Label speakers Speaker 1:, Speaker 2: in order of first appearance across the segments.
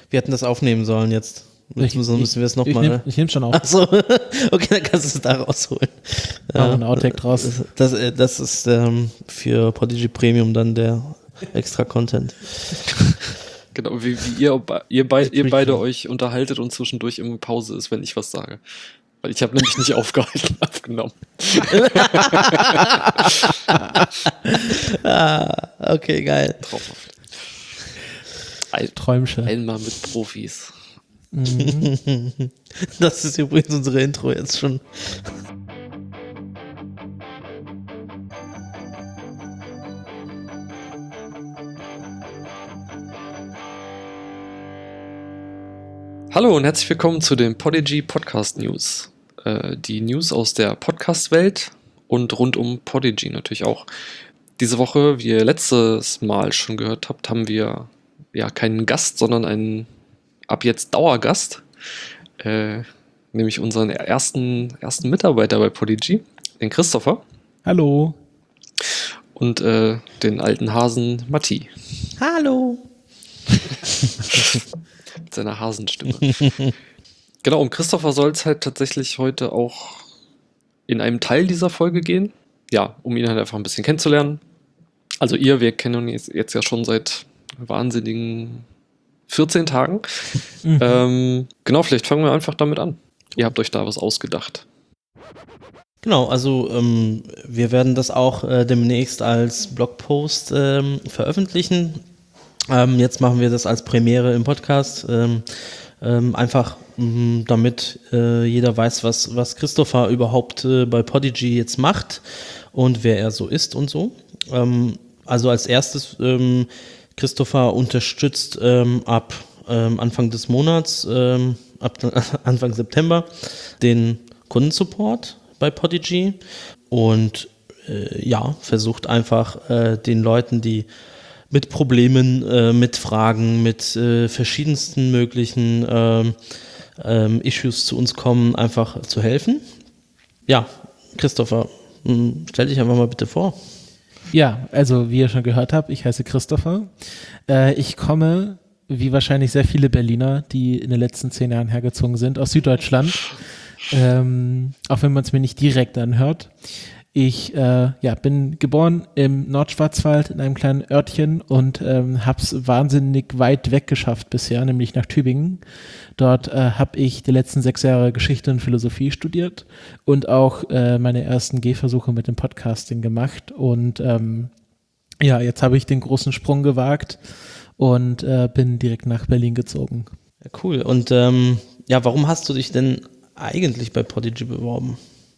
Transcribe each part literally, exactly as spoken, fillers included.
Speaker 1: Wir hätten das aufnehmen sollen jetzt. Jetzt müssen, müssen wir es nochmal.
Speaker 2: Ich, nehm, ich nehme schon auf.
Speaker 1: Achso, okay, dann kannst du es da rausholen.
Speaker 2: Ja, ein Outtake draus.
Speaker 1: Das, das, das ist ähm, für Podigy Premium dann der extra Content.
Speaker 3: Genau, wie, wie ihr, ihr, bei, ihr beide euch unterhaltet und zwischendurch immer Pause ist, wenn ich was sage. Weil ich habe nämlich nicht aufgehalten, aufgenommen.
Speaker 1: ah, okay, geil.
Speaker 3: Traumhaft. Ein,
Speaker 2: Träumchen.
Speaker 3: Einmal mit Profis.
Speaker 1: Mhm. Das ist übrigens unsere Intro jetzt schon.
Speaker 3: Hallo und herzlich willkommen zu den Podigy Podcast News. Äh, die News aus der Podcast-Welt und rund um Podigy natürlich auch. Diese Woche, wie ihr letztes Mal schon gehört habt, haben wir ja keinen Gast, sondern einen ab jetzt Dauergast, äh, nämlich unseren ersten, ersten Mitarbeiter bei Podigy, den Christopher.
Speaker 2: Hallo.
Speaker 3: Und äh, den alten Hasen Matti.
Speaker 1: Hallo.
Speaker 3: Mit seiner Hasenstimme. Genau, um Christopher soll es halt tatsächlich heute auch in einem Teil dieser Folge gehen. Ja, um ihn halt einfach ein bisschen kennenzulernen. Also ihr, wir kennen ihn jetzt, jetzt ja schon seit wahnsinnigen vierzehn Tagen. Mhm. Ähm, genau, vielleicht fangen wir einfach damit an. Ihr habt euch da was ausgedacht.
Speaker 1: Genau, also ähm, wir werden das auch äh, demnächst als Blogpost ähm, veröffentlichen. Ähm, jetzt machen wir das als Premiere im Podcast. Ähm, ähm, einfach mh, damit äh, jeder weiß, was, was Christopher überhaupt äh, bei Podigy jetzt macht und wer er so ist und so. Ähm, also als erstes ähm, Christopher unterstützt ähm, ab ähm, Anfang des Monats, ähm, ab Anfang September, den Kundensupport bei Podigy und äh, ja, versucht einfach äh, den Leuten, die mit Problemen, äh, mit Fragen, mit äh, verschiedensten möglichen ähm, ähm, Issues zu uns kommen, einfach zu helfen. Ja, Christopher, mh, stell dich einfach mal bitte vor.
Speaker 2: Ja, also wie ihr schon gehört habt, ich heiße Christopher. Äh, ich komme, wie wahrscheinlich sehr viele Berliner, die in den letzten zehn Jahren hergezogen sind, aus Süddeutschland. Ähm, auch wenn man es mir nicht direkt anhört. Ich äh, ja, bin geboren im Nordschwarzwald in einem kleinen Örtchen und ähm, habe es wahnsinnig weit weg geschafft bisher, nämlich nach Tübingen. Dort äh, habe ich die letzten sechs Jahre Geschichte und Philosophie studiert und auch äh, meine ersten Gehversuche mit dem Podcasting gemacht. Und ähm, ja, jetzt habe ich den großen Sprung gewagt und äh, bin direkt nach Berlin gezogen.
Speaker 1: Ja, cool. Und ähm, ja, warum hast du dich denn eigentlich bei Podigy beworben?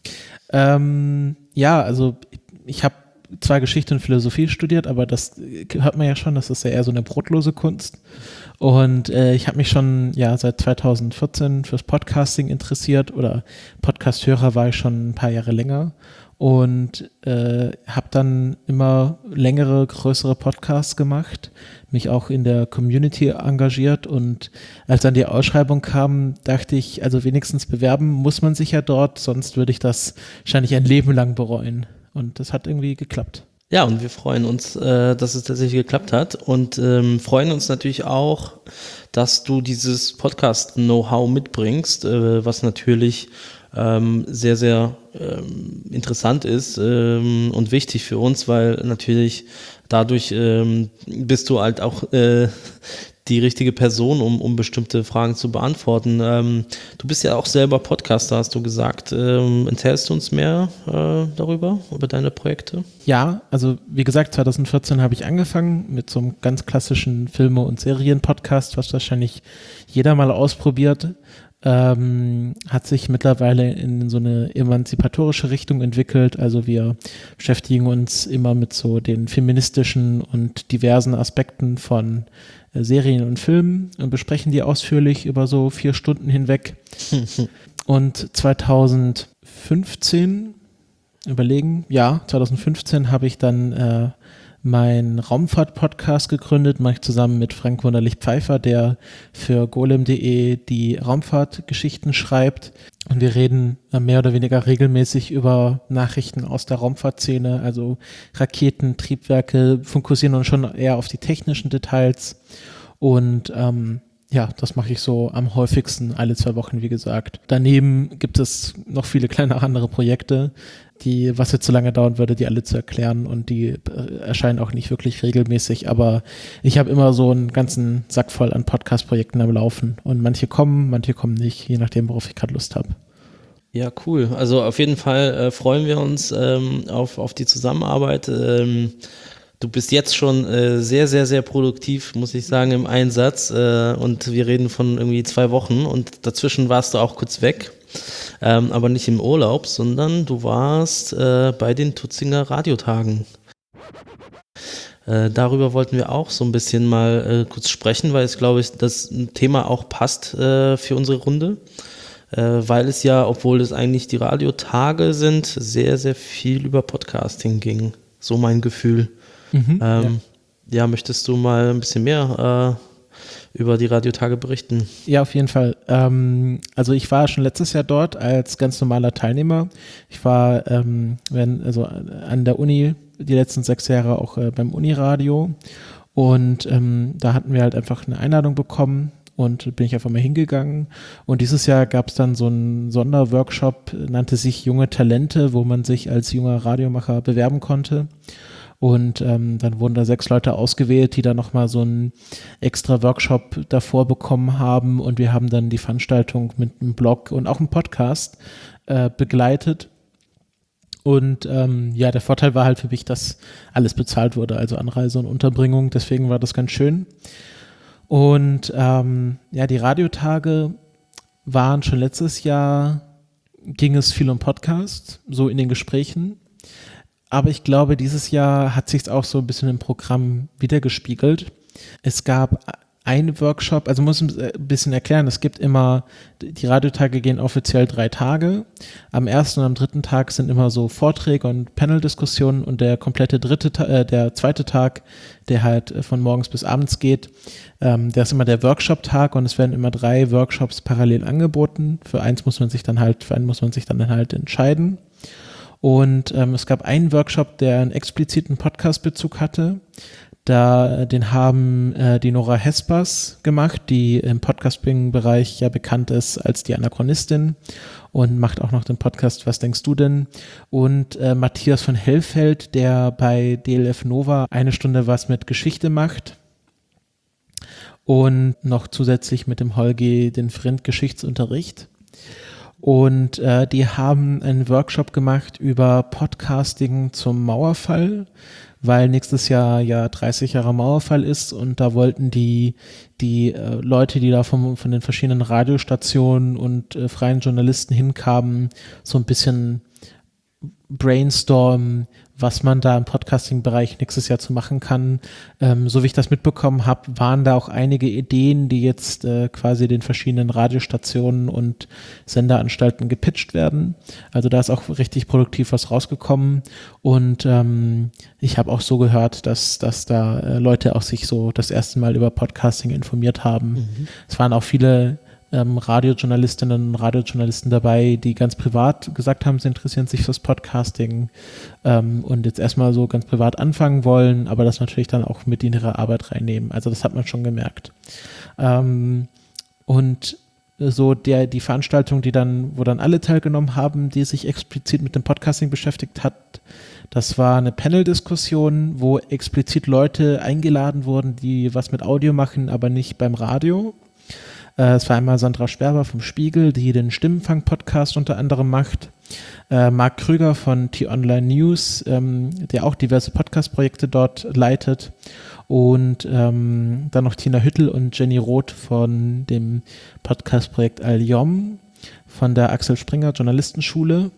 Speaker 2: Ähm, ja, also ich, ich habe zwar Geschichte und Philosophie studiert, aber das hört man ja schon, das ist ja eher so eine brotlose Kunst. Und äh, ich habe mich schon ja seit zweitausendvierzehn fürs Podcasting interessiert oder Podcast-Hörer war ich schon ein paar Jahre länger und äh, habe dann immer längere, größere Podcasts gemacht, mich auch in der Community engagiert und als dann die Ausschreibung kam, dachte ich, also wenigstens bewerben muss man sich ja dort, sonst würde ich das wahrscheinlich ein Leben lang bereuen. Und das hat irgendwie geklappt.
Speaker 1: Ja, und wir freuen uns, äh, dass es tatsächlich geklappt hat und ähm, freuen uns natürlich auch, dass du dieses Podcast-Know-how mitbringst, äh, was natürlich ähm, sehr, sehr ähm, interessant ist ähm, und wichtig für uns, weil natürlich dadurch ähm, bist du halt auch äh, die richtige Person, um, um bestimmte Fragen zu beantworten. Ähm, du bist ja auch selber Podcaster, hast du gesagt. Ähm, erzählst du uns mehr äh, darüber, über deine Projekte?
Speaker 2: Ja, also wie gesagt, zweitausendvierzehn habe ich angefangen mit so einem ganz klassischen Filme- und Serien-Podcast, was wahrscheinlich jeder mal ausprobiert. Ähm, hat sich mittlerweile in so eine emanzipatorische Richtung entwickelt. Also wir beschäftigen uns immer mit so den feministischen und diversen Aspekten von äh, Serien und Filmen und besprechen die ausführlich über so vier Stunden hinweg. Und zweitausendfünfzehn, überlegen, ja, zweitausendfünfzehn habe ich dann äh, meinen Raumfahrt-Podcast gegründet, mache ich zusammen mit Frank Wunderlich-Pfeiffer, der für golem punkt de die Raumfahrtgeschichten schreibt. Und wir reden mehr oder weniger regelmäßig über Nachrichten aus der Raumfahrtszene, also Raketen, Triebwerke, fokussieren uns schon eher auf die technischen Details. Und ähm, Ja, das mache ich so am häufigsten, alle zwei Wochen, wie gesagt. Daneben gibt es noch viele kleine andere Projekte, die, was jetzt so lange dauern würde, die alle zu erklären, und die äh, erscheinen auch nicht wirklich regelmäßig, aber ich habe immer so einen ganzen Sack voll an Podcast-Projekten am Laufen, und manche kommen, manche kommen nicht, je nachdem, worauf ich gerade Lust habe.
Speaker 1: Ja, cool. Also auf jeden Fall äh, freuen wir uns ähm, auf, auf die Zusammenarbeit. Ähm, Du bist jetzt schon äh, sehr, sehr, sehr produktiv, muss ich sagen, im Einsatz. Äh, und wir reden von irgendwie zwei Wochen. Und dazwischen warst du auch kurz weg. Ähm, aber nicht im Urlaub, sondern du warst äh, bei den Tutzinger Radiotagen. Äh, darüber wollten wir auch so ein bisschen mal äh, kurz sprechen, weil es, glaube ich, das Thema auch passt äh, für unsere Runde. Äh, weil es ja, obwohl es eigentlich die Radiotage sind, sehr, sehr viel über Podcasting ging. So mein Gefühl. Mhm, ähm, ja. ja, möchtest du mal ein bisschen mehr äh, über die Radiotage berichten?
Speaker 2: Ja, auf jeden Fall. Ähm, also ich war schon letztes Jahr dort als ganz normaler Teilnehmer. Ich war ähm, wenn, also an der Uni die letzten sechs Jahre auch äh, beim Uniradio, und ähm, da hatten wir halt einfach eine Einladung bekommen und bin ich einfach mal hingegangen. Und dieses Jahr gab es dann so einen Sonderworkshop, nannte sich Junge Talente, wo man sich als junger Radiomacher bewerben konnte. Und ähm, dann wurden da sechs Leute ausgewählt, die dann nochmal so einen extra Workshop davor bekommen haben. Und wir haben dann die Veranstaltung mit einem Blog und auch einem Podcast äh, begleitet. Und ähm, ja, der Vorteil war halt für mich, dass alles bezahlt wurde, also Anreise und Unterbringung. Deswegen war das ganz schön. Und ähm, ja, die Radiotage waren schon letztes Jahr, ging es viel um Podcast, so in den Gesprächen. Aber ich glaube, dieses Jahr hat sich auch so ein bisschen im Programm wiedergespiegelt. Es gab einen Workshop, also muss ich ein bisschen erklären, es gibt immer, die Radiotage gehen offiziell drei Tage. Am ersten und am dritten Tag sind immer so Vorträge und Panel-Diskussionen, und der komplette dritte, äh, der zweite Tag, der halt von morgens bis abends geht, ähm, der ist immer der Workshop-Tag, und es werden immer drei Workshops parallel angeboten. Für eins muss man sich dann halt, für einen muss man sich dann halt entscheiden. Und ähm, es gab einen Workshop, der einen expliziten Podcast-Bezug hatte. Da, den haben äh, die Nora Hespers gemacht, die im Podcasting-Bereich ja bekannt ist als die Anachronistin und macht auch noch den Podcast Was denkst du denn? Und äh, Matthias von Hellfeld, der bei D L F Nova eine Stunde was mit Geschichte macht. Und noch zusätzlich mit dem Holgi den Fremdgeschichtsunterricht. Und äh, die haben einen Workshop gemacht über Podcasting zum Mauerfall, weil nächstes Jahr ja dreißig Jahre Mauerfall ist, und da wollten die die äh, Leute, die da vom, von den verschiedenen Radiostationen und äh, freien Journalisten hinkamen, so ein bisschen brainstormen, was man da im Podcasting-Bereich nächstes Jahr zu machen kann. Ähm, so wie ich das mitbekommen habe, waren da auch einige Ideen, die jetzt äh, quasi den verschiedenen Radiostationen und Senderanstalten gepitcht werden. Also da ist auch richtig produktiv was rausgekommen, und ähm, ich habe auch so gehört, dass, dass da äh, Leute auch sich so das erste Mal über Podcasting informiert haben. Mhm. Es waren auch viele Ähm, Radiojournalistinnen und Radiojournalisten dabei, die ganz privat gesagt haben, sie interessieren sich fürs Podcasting ähm, und jetzt erstmal so ganz privat anfangen wollen, aber das natürlich dann auch mit in ihre Arbeit reinnehmen. Also das hat man schon gemerkt. Ähm, und so der die Veranstaltung, die dann, wo dann alle teilgenommen haben, die sich explizit mit dem Podcasting beschäftigt hat, das war eine Panel-Diskussion, wo explizit Leute eingeladen wurden, die was mit Audio machen, aber nicht beim Radio. Es war einmal Sandra Sperber vom Spiegel, die den Stimmenfang-Podcast unter anderem macht. Äh, Marc Krüger von T-Online News, ähm, der auch diverse Podcast-Projekte dort leitet. Und ähm, dann noch Tina Hüttel und Jenny Roth von dem Podcast-Projekt Al-Yom von der Axel Springer Journalistenschule.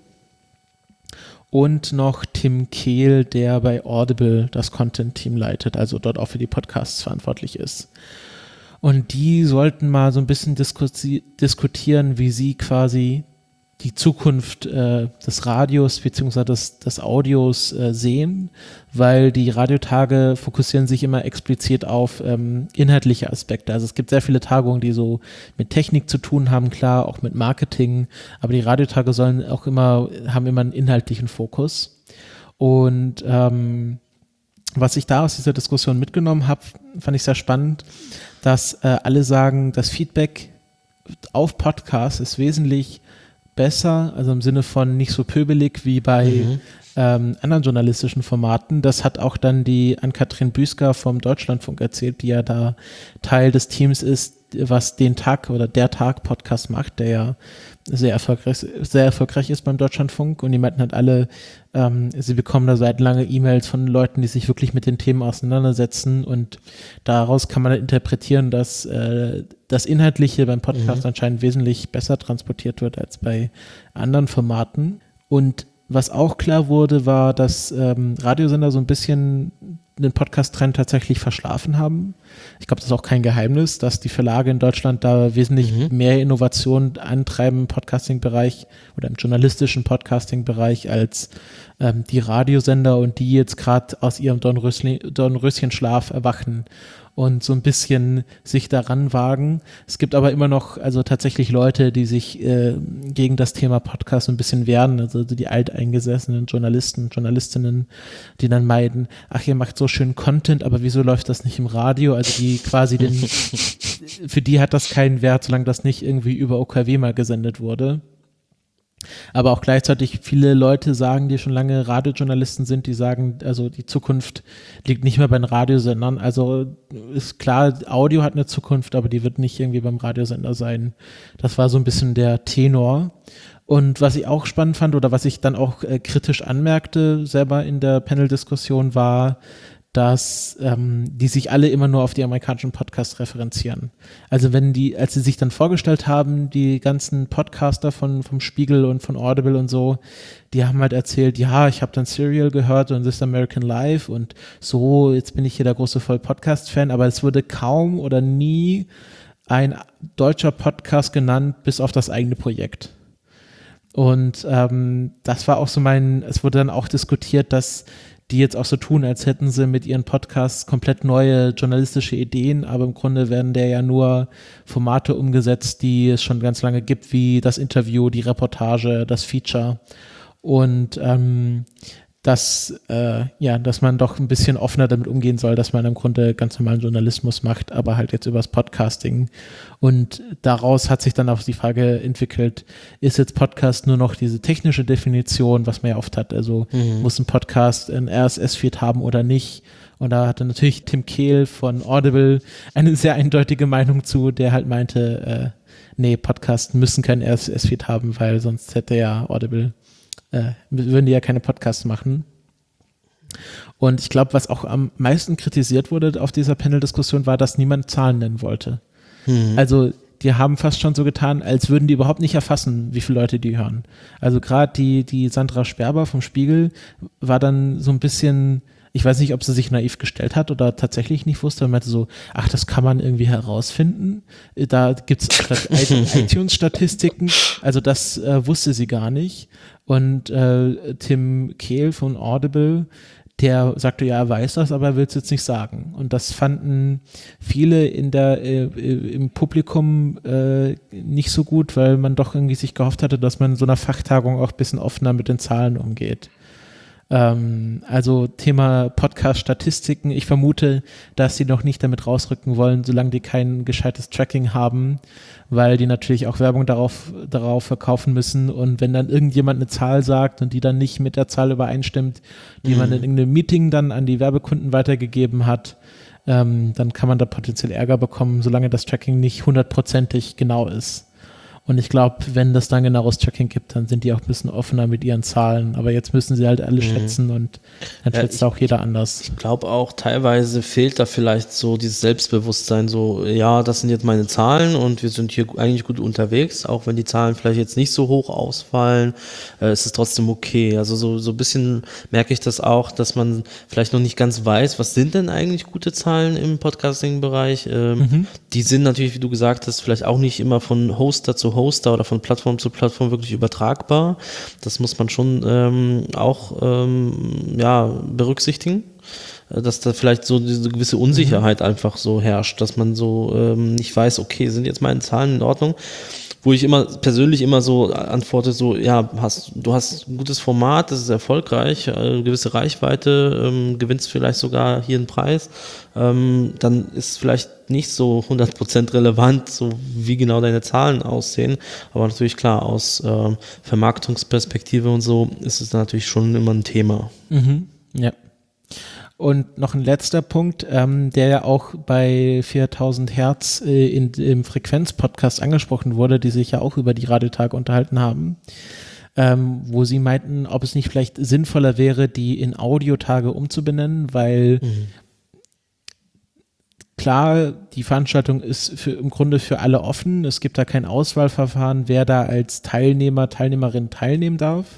Speaker 2: Und noch Tim Kehl, der bei Audible das Content-Team leitet, also dort auch für die Podcasts verantwortlich ist. Und die sollten mal so ein bisschen diskussi- diskutieren, wie sie quasi die Zukunft äh, des Radios bzw. des, des Audios äh, sehen, weil die Radiotage fokussieren sich immer explizit auf ähm, inhaltliche Aspekte. Also es gibt sehr viele Tagungen, die so mit Technik zu tun haben, klar, auch mit Marketing, aber die Radiotage sollen auch immer, haben immer einen inhaltlichen Fokus. Und ähm, was ich da aus dieser Diskussion mitgenommen habe, fand ich sehr spannend, dass äh, alle sagen, das Feedback auf Podcasts ist wesentlich besser, also im Sinne von nicht so pöbelig wie bei mhm. ähm, anderen journalistischen Formaten. Das hat auch dann die Ann-Kathrin Büsker vom Deutschlandfunk erzählt, die ja da Teil des Teams ist, was den Tag oder der Tag Podcast macht, der ja sehr erfolgreich, sehr erfolgreich ist beim Deutschlandfunk, und die meinten halt alle, ähm, sie bekommen da seit lange E-Mails von Leuten, die sich wirklich mit den Themen auseinandersetzen, und daraus kann man halt interpretieren, dass äh, das Inhaltliche beim Podcast mhm. anscheinend wesentlich besser transportiert wird als bei anderen Formaten. Und was auch klar wurde, war, dass ähm, Radiosender so ein bisschen den Podcast-Trend tatsächlich verschlafen haben. Ich glaube, das ist auch kein Geheimnis, dass die Verlage in Deutschland da wesentlich mhm. mehr Innovation antreiben im Podcasting-Bereich oder im journalistischen Podcasting-Bereich als ähm, die Radiosender, und die jetzt gerade aus ihrem Dornröschen- Dornröschenschlaf erwachen und so ein bisschen sich daran wagen. Es gibt aber immer noch also tatsächlich Leute, die sich äh, gegen das Thema Podcast so ein bisschen wehren, also die alteingesessenen Journalisten, Journalistinnen, die dann meiden, ach, ihr macht so schön Content, aber wieso läuft das nicht im Radio? Also die quasi den, für die hat das keinen Wert, solange das nicht irgendwie über O K W mal gesendet wurde. Aber auch gleichzeitig viele Leute sagen, die schon lange Radiojournalisten sind, die sagen, also die Zukunft liegt nicht mehr bei den Radiosendern. Also ist klar, Audio hat eine Zukunft, aber die wird nicht irgendwie beim Radiosender sein. Das war so ein bisschen der Tenor. Und was ich auch spannend fand oder was ich dann auch äh, kritisch anmerkte selber in der Panel-Diskussion war, dass ähm, die sich alle immer nur auf die amerikanischen Podcasts referenzieren. Also wenn die, als sie sich dann vorgestellt haben, die ganzen Podcaster von vom Spiegel und von Audible und so, die haben halt erzählt, ja, ich habe dann Serial gehört und This American Life und so, jetzt bin ich hier der große Voll-Podcast-Fan, aber es wurde kaum oder nie ein deutscher Podcast genannt, bis auf das eigene Projekt. Und ähm, das war auch so mein, es wurde dann auch diskutiert, dass die jetzt auch so tun, als hätten sie mit ihren Podcasts komplett neue journalistische Ideen, aber im Grunde werden der ja nur Formate umgesetzt, die es schon ganz lange gibt, wie das Interview, die Reportage, das Feature. Und ähm, dass, äh, ja, dass man doch ein bisschen offener damit umgehen soll, dass man im Grunde ganz normalen Journalismus macht, aber halt jetzt übers Podcasting. Und daraus hat sich dann auch die Frage entwickelt, ist jetzt Podcast nur noch diese technische Definition, was man ja oft hat, also mhm. muss ein Podcast ein R S S-Feed haben oder nicht? Und da hatte natürlich Tim Kehl von Audible eine sehr eindeutige Meinung zu, der halt meinte, äh, nee, Podcasts müssen kein R S S-Feed haben, weil sonst hätte ja Audible Äh, würden die ja keine Podcasts machen. Und ich glaube, was auch am meisten kritisiert wurde auf dieser Panel-Diskussion, war, dass niemand Zahlen nennen wollte. Mhm. Also die haben fast schon so getan, als würden die überhaupt nicht erfassen, wie viele Leute die hören. Also gerade die, die Sandra Sperber vom Spiegel war dann so ein bisschen, ich weiß nicht, ob sie sich naiv gestellt hat oder tatsächlich nicht wusste, und meinte so, ach, das kann man irgendwie herausfinden. Da gibt es iTunes-Statistiken, also das äh, wusste sie gar nicht. Und äh, Tim Kehl von Audible, der sagte, ja, er weiß das, aber er will es jetzt nicht sagen. Und das fanden viele in der äh, im Publikum äh, nicht so gut, weil man doch irgendwie sich gehofft hatte, dass man in so einer Fachtagung auch ein bisschen offener mit den Zahlen umgeht. Ähm, also Thema Podcast-Statistiken. Ich vermute, dass sie noch nicht damit rausrücken wollen, solange die kein gescheites Tracking haben, weil die natürlich auch Werbung darauf, darauf verkaufen müssen. Und wenn dann irgendjemand eine Zahl sagt und die dann nicht mit der Zahl übereinstimmt, die mhm. man in irgendeinem Meeting dann an die Werbekunden weitergegeben hat, ähm, dann kann man da potenziell Ärger bekommen, solange das Tracking nicht hundertprozentig genau ist. Und ich glaube, wenn das dann genaues Tracking gibt, dann sind die auch ein bisschen offener mit ihren Zahlen. Aber jetzt müssen sie halt alle mhm. schätzen, und dann ja, schätzt ich, auch jeder anders.
Speaker 1: Ich glaube auch, teilweise fehlt da vielleicht so dieses Selbstbewusstsein, so, ja, das sind jetzt meine Zahlen und wir sind hier eigentlich gut unterwegs, auch wenn die Zahlen vielleicht jetzt nicht so hoch ausfallen, äh, ist es trotzdem okay. Also so, so ein bisschen merke ich das auch, dass man vielleicht noch nicht ganz weiß, was sind denn eigentlich gute Zahlen im Podcasting-Bereich. Ähm, mhm. Die sind natürlich, wie du gesagt hast, vielleicht auch nicht immer von Hoster zu Hoster oder von Plattform zu Plattform wirklich übertragbar. Das muss man schon ähm, auch ähm, ja, berücksichtigen, dass da vielleicht so diese gewisse Unsicherheit mhm. einfach so herrscht, dass man so ähm, nicht weiß, okay, sind jetzt meine Zahlen in Ordnung? wo ich immer persönlich immer so antworte, so, ja, hast, du hast ein gutes Format, das ist erfolgreich, äh, gewisse Reichweite, ähm, gewinnst vielleicht sogar hier einen Preis, ähm, dann ist vielleicht nicht so hundert Prozent relevant, so wie genau deine Zahlen aussehen, aber natürlich klar, aus ähm, Vermarktungsperspektive und so ist es natürlich schon immer ein Thema.
Speaker 2: Mhm. Ja. Und noch ein letzter Punkt, ähm, der ja auch bei viertausend Hertz äh, in, im Frequenz-Podcast angesprochen wurde, die sich ja auch über die Radiotage unterhalten haben, ähm, wo sie meinten, ob es nicht vielleicht sinnvoller wäre, die in Audiotage umzubenennen, weil mhm. klar, die Veranstaltung ist für, im Grunde für alle offen. Es gibt da kein Auswahlverfahren, wer da als Teilnehmer, Teilnehmerin teilnehmen darf.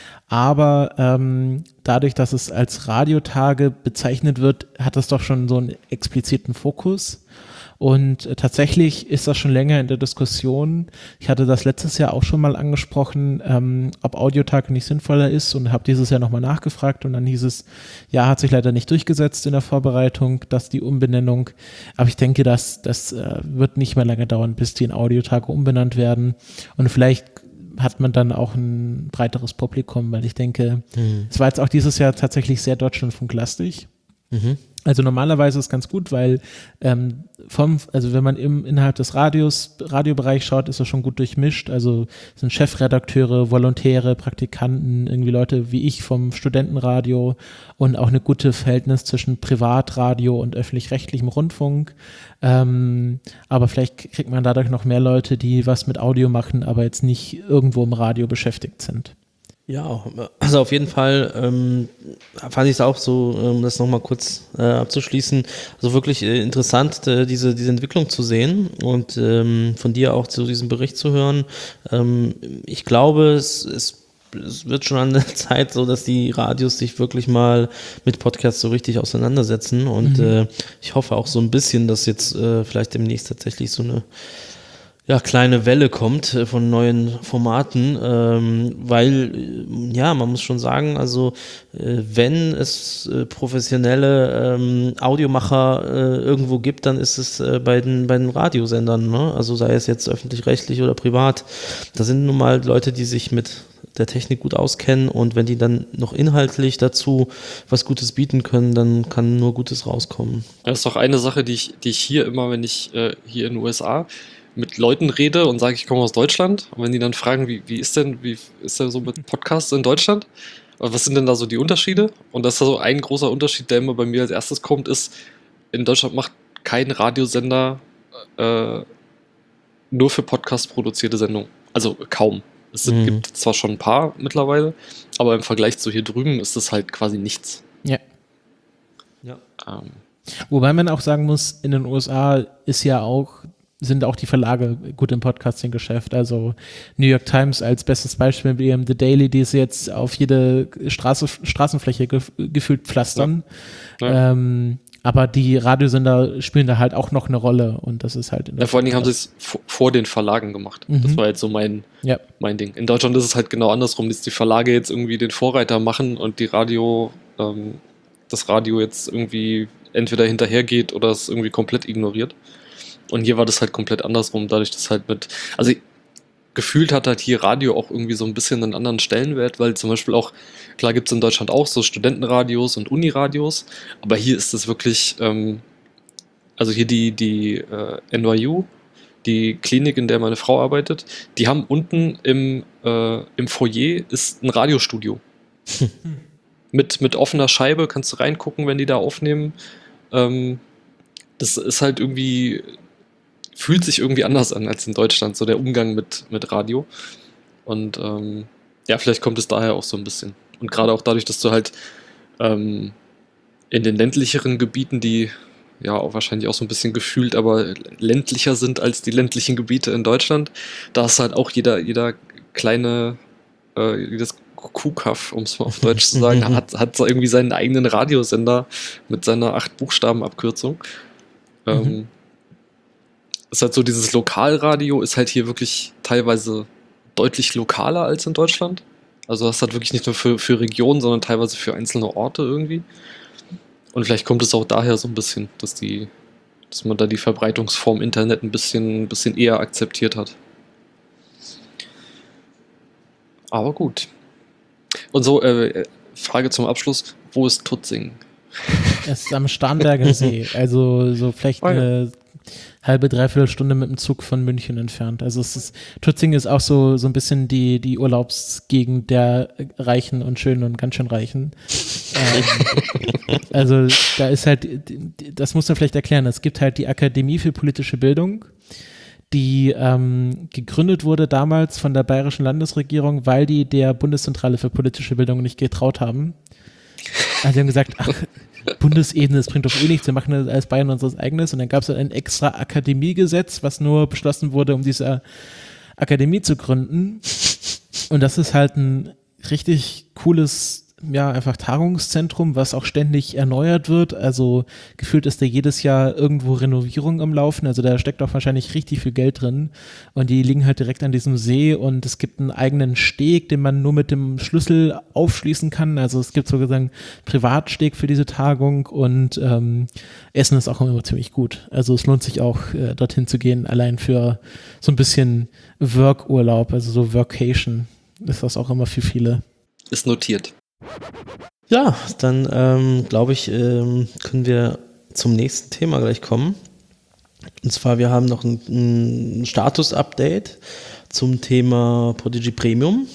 Speaker 2: Aber ähm, dadurch, dass es als Radiotage bezeichnet wird, hat das doch schon so einen expliziten Fokus. Und äh, tatsächlich ist das schon länger in der Diskussion. Ich hatte das letztes Jahr auch schon mal angesprochen, ähm, ob Audiotage nicht sinnvoller ist und habe dieses Jahr nochmal nachgefragt und dann hieß es, ja, hat sich leider nicht durchgesetzt in der Vorbereitung, dass die Umbenennung, aber ich denke, dass das äh, wird nicht mehr lange dauern, bis die in Audiotage umbenannt werden und vielleicht hat man dann auch ein breiteres Publikum, weil ich denke, mhm. es war jetzt auch dieses Jahr tatsächlich sehr deutschlandfunklastig. Mhm. Also normalerweise ist es ganz gut, weil ähm, vom, also wenn man im innerhalb des Radios, Radiobereich schaut, ist das schon gut durchmischt. Also es sind Chefredakteure, Volontäre, Praktikanten, irgendwie Leute wie ich vom Studentenradio und auch eine gute Verhältnis zwischen Privatradio und öffentlich-rechtlichem Rundfunk. Ähm, aber vielleicht kriegt man dadurch noch mehr Leute, die was mit Audio machen, aber jetzt nicht irgendwo im Radio beschäftigt sind.
Speaker 1: Ja, also auf jeden Fall ähm, fand ich es auch so, um das nochmal kurz äh, abzuschließen, also wirklich äh, interessant, äh, diese, diese Entwicklung zu sehen und ähm, von dir auch zu diesem Bericht zu hören. Ähm, ich glaube, es, es, es wird schon an der Zeit so, dass die Radios sich wirklich mal mit Podcasts so richtig auseinandersetzen und mhm. äh, ich hoffe auch so ein bisschen, dass jetzt äh, vielleicht demnächst tatsächlich so eine ja, kleine Welle kommt äh, von neuen Formaten, ähm, weil, äh, ja, man muss schon sagen, also äh, wenn es äh, professionelle ähm, Audiomacher äh, irgendwo gibt, dann ist es äh, bei den bei den Radiosendern, ne? Also sei es jetzt öffentlich-rechtlich oder privat. Da sind nun mal Leute, die sich mit der Technik gut auskennen und wenn die dann noch inhaltlich dazu was Gutes bieten können, dann kann nur Gutes rauskommen.
Speaker 3: Das ist doch eine Sache, die ich, die ich hier immer, wenn ich äh, hier in den U S A mit Leuten rede und sage, ich komme aus Deutschland. Und wenn die dann fragen, wie, wie ist denn, wie ist denn so mit Podcasts in Deutschland? Was sind denn da so die Unterschiede? Und das ist so ein großer Unterschied, der immer bei mir als erstes kommt, ist, in Deutschland macht kein Radiosender äh, nur für Podcasts produzierte Sendungen. Also kaum. Es mhm. gibt zwar schon ein paar mittlerweile, aber im Vergleich zu hier drüben ist das halt quasi nichts.
Speaker 2: Ja.
Speaker 1: Ja.
Speaker 2: Ähm. Wobei man auch sagen muss, in den U S A ist ja auch sind auch die Verlage gut im Podcasting-Geschäft. Also New York Times als bestes Beispiel mit ihrem The Daily, die sie jetzt auf jede Straße, Straßenfläche gef- gefühlt pflastern. Ja. Ja. Ähm, aber die Radiosender spielen da halt auch noch eine Rolle und das ist halt in
Speaker 3: ja, vor allen Dingen haben sie es v- vor den Verlagen gemacht. Mhm. Das war jetzt so mein, ja. mein Ding. In Deutschland ist es halt genau andersrum, dass die Verlage jetzt irgendwie den Vorreiter machen und die Radio, ähm, das Radio jetzt irgendwie entweder hinterhergeht oder es irgendwie komplett ignoriert. Und hier war das halt komplett andersrum, dadurch, dass halt mit, also gefühlt hat halt hier Radio auch irgendwie so ein bisschen einen anderen Stellenwert, weil zum Beispiel auch, klar gibt es in Deutschland auch so Studentenradios und Uniradios, aber hier ist es wirklich, ähm, also hier die, die äh, N Y U, die Klinik, in der meine Frau arbeitet, die haben unten im, äh, im Foyer ist ein Radiostudio. mit, mit offener Scheibe kannst du reingucken, wenn die da aufnehmen. Ähm, das ist halt irgendwie fühlt sich irgendwie anders an als in Deutschland, so der Umgang mit, mit Radio. Und ähm, ja, vielleicht kommt es daher auch so ein bisschen. Und gerade auch dadurch, dass du halt ähm, in den ländlicheren Gebieten, die ja auch wahrscheinlich auch so ein bisschen gefühlt, aber ländlicher sind als die ländlichen Gebiete in Deutschland, da ist halt auch jeder, jeder kleine, äh, jedes Kuhkaff, um es mal auf Deutsch zu sagen, hat, hat so irgendwie seinen eigenen Radiosender mit seiner acht Buchstaben-Abkürzung. Mhm. Ähm, ist halt so, dieses Lokalradio ist halt hier wirklich teilweise deutlich lokaler als in Deutschland. Also das ist halt wirklich nicht nur für, für Regionen, sondern teilweise für einzelne Orte irgendwie. Und vielleicht kommt es auch daher so ein bisschen, dass die, dass man da die Verbreitungsform Internet ein bisschen, ein bisschen eher akzeptiert hat. Aber gut. Und so, äh, Frage zum Abschluss, wo ist Tutzing?
Speaker 2: Es ist am Starnberger See, also so vielleicht
Speaker 3: Oh ja.
Speaker 2: eine halbe, dreiviertel Stunde mit dem Zug von München entfernt. Also es ist, Tutzing ist auch so, so ein bisschen die, die Urlaubsgegend der Reichen und Schönen und ganz schön Reichen. ähm, also da ist halt, das muss man vielleicht erklären, es gibt halt die Akademie für politische Bildung, die ähm, gegründet wurde damals von der bayerischen Landesregierung, weil die der Bundeszentrale für politische Bildung nicht getraut haben. Also die haben gesagt, ach, Bundesebene, das bringt doch eh nichts, wir machen das als Bayern unseres eigenes. Und dann gab es ein extra Akademiegesetz, was nur beschlossen wurde, um diese Akademie zu gründen. Und das ist halt ein richtig cooles, ja, einfach Tagungszentrum, was auch ständig erneuert wird. Also gefühlt ist da jedes Jahr irgendwo Renovierung am Laufen. Also da steckt auch wahrscheinlich richtig viel Geld drin. Und die liegen halt direkt an diesem See und es gibt einen eigenen Steg, den man nur mit dem Schlüssel aufschließen kann. Also es gibt sozusagen Privatsteg für diese Tagung und ähm, Essen ist auch immer ziemlich gut. Also es lohnt sich auch, äh, dorthin zu gehen, allein für so ein bisschen Work-Urlaub, also so Workation ist das auch immer für viele.
Speaker 3: Ist notiert.
Speaker 1: Ja, dann ähm, glaube ich, ähm, können wir zum nächsten Thema gleich kommen. Und zwar, wir haben noch ein, ein Status-Update zum Thema Podigy Premium.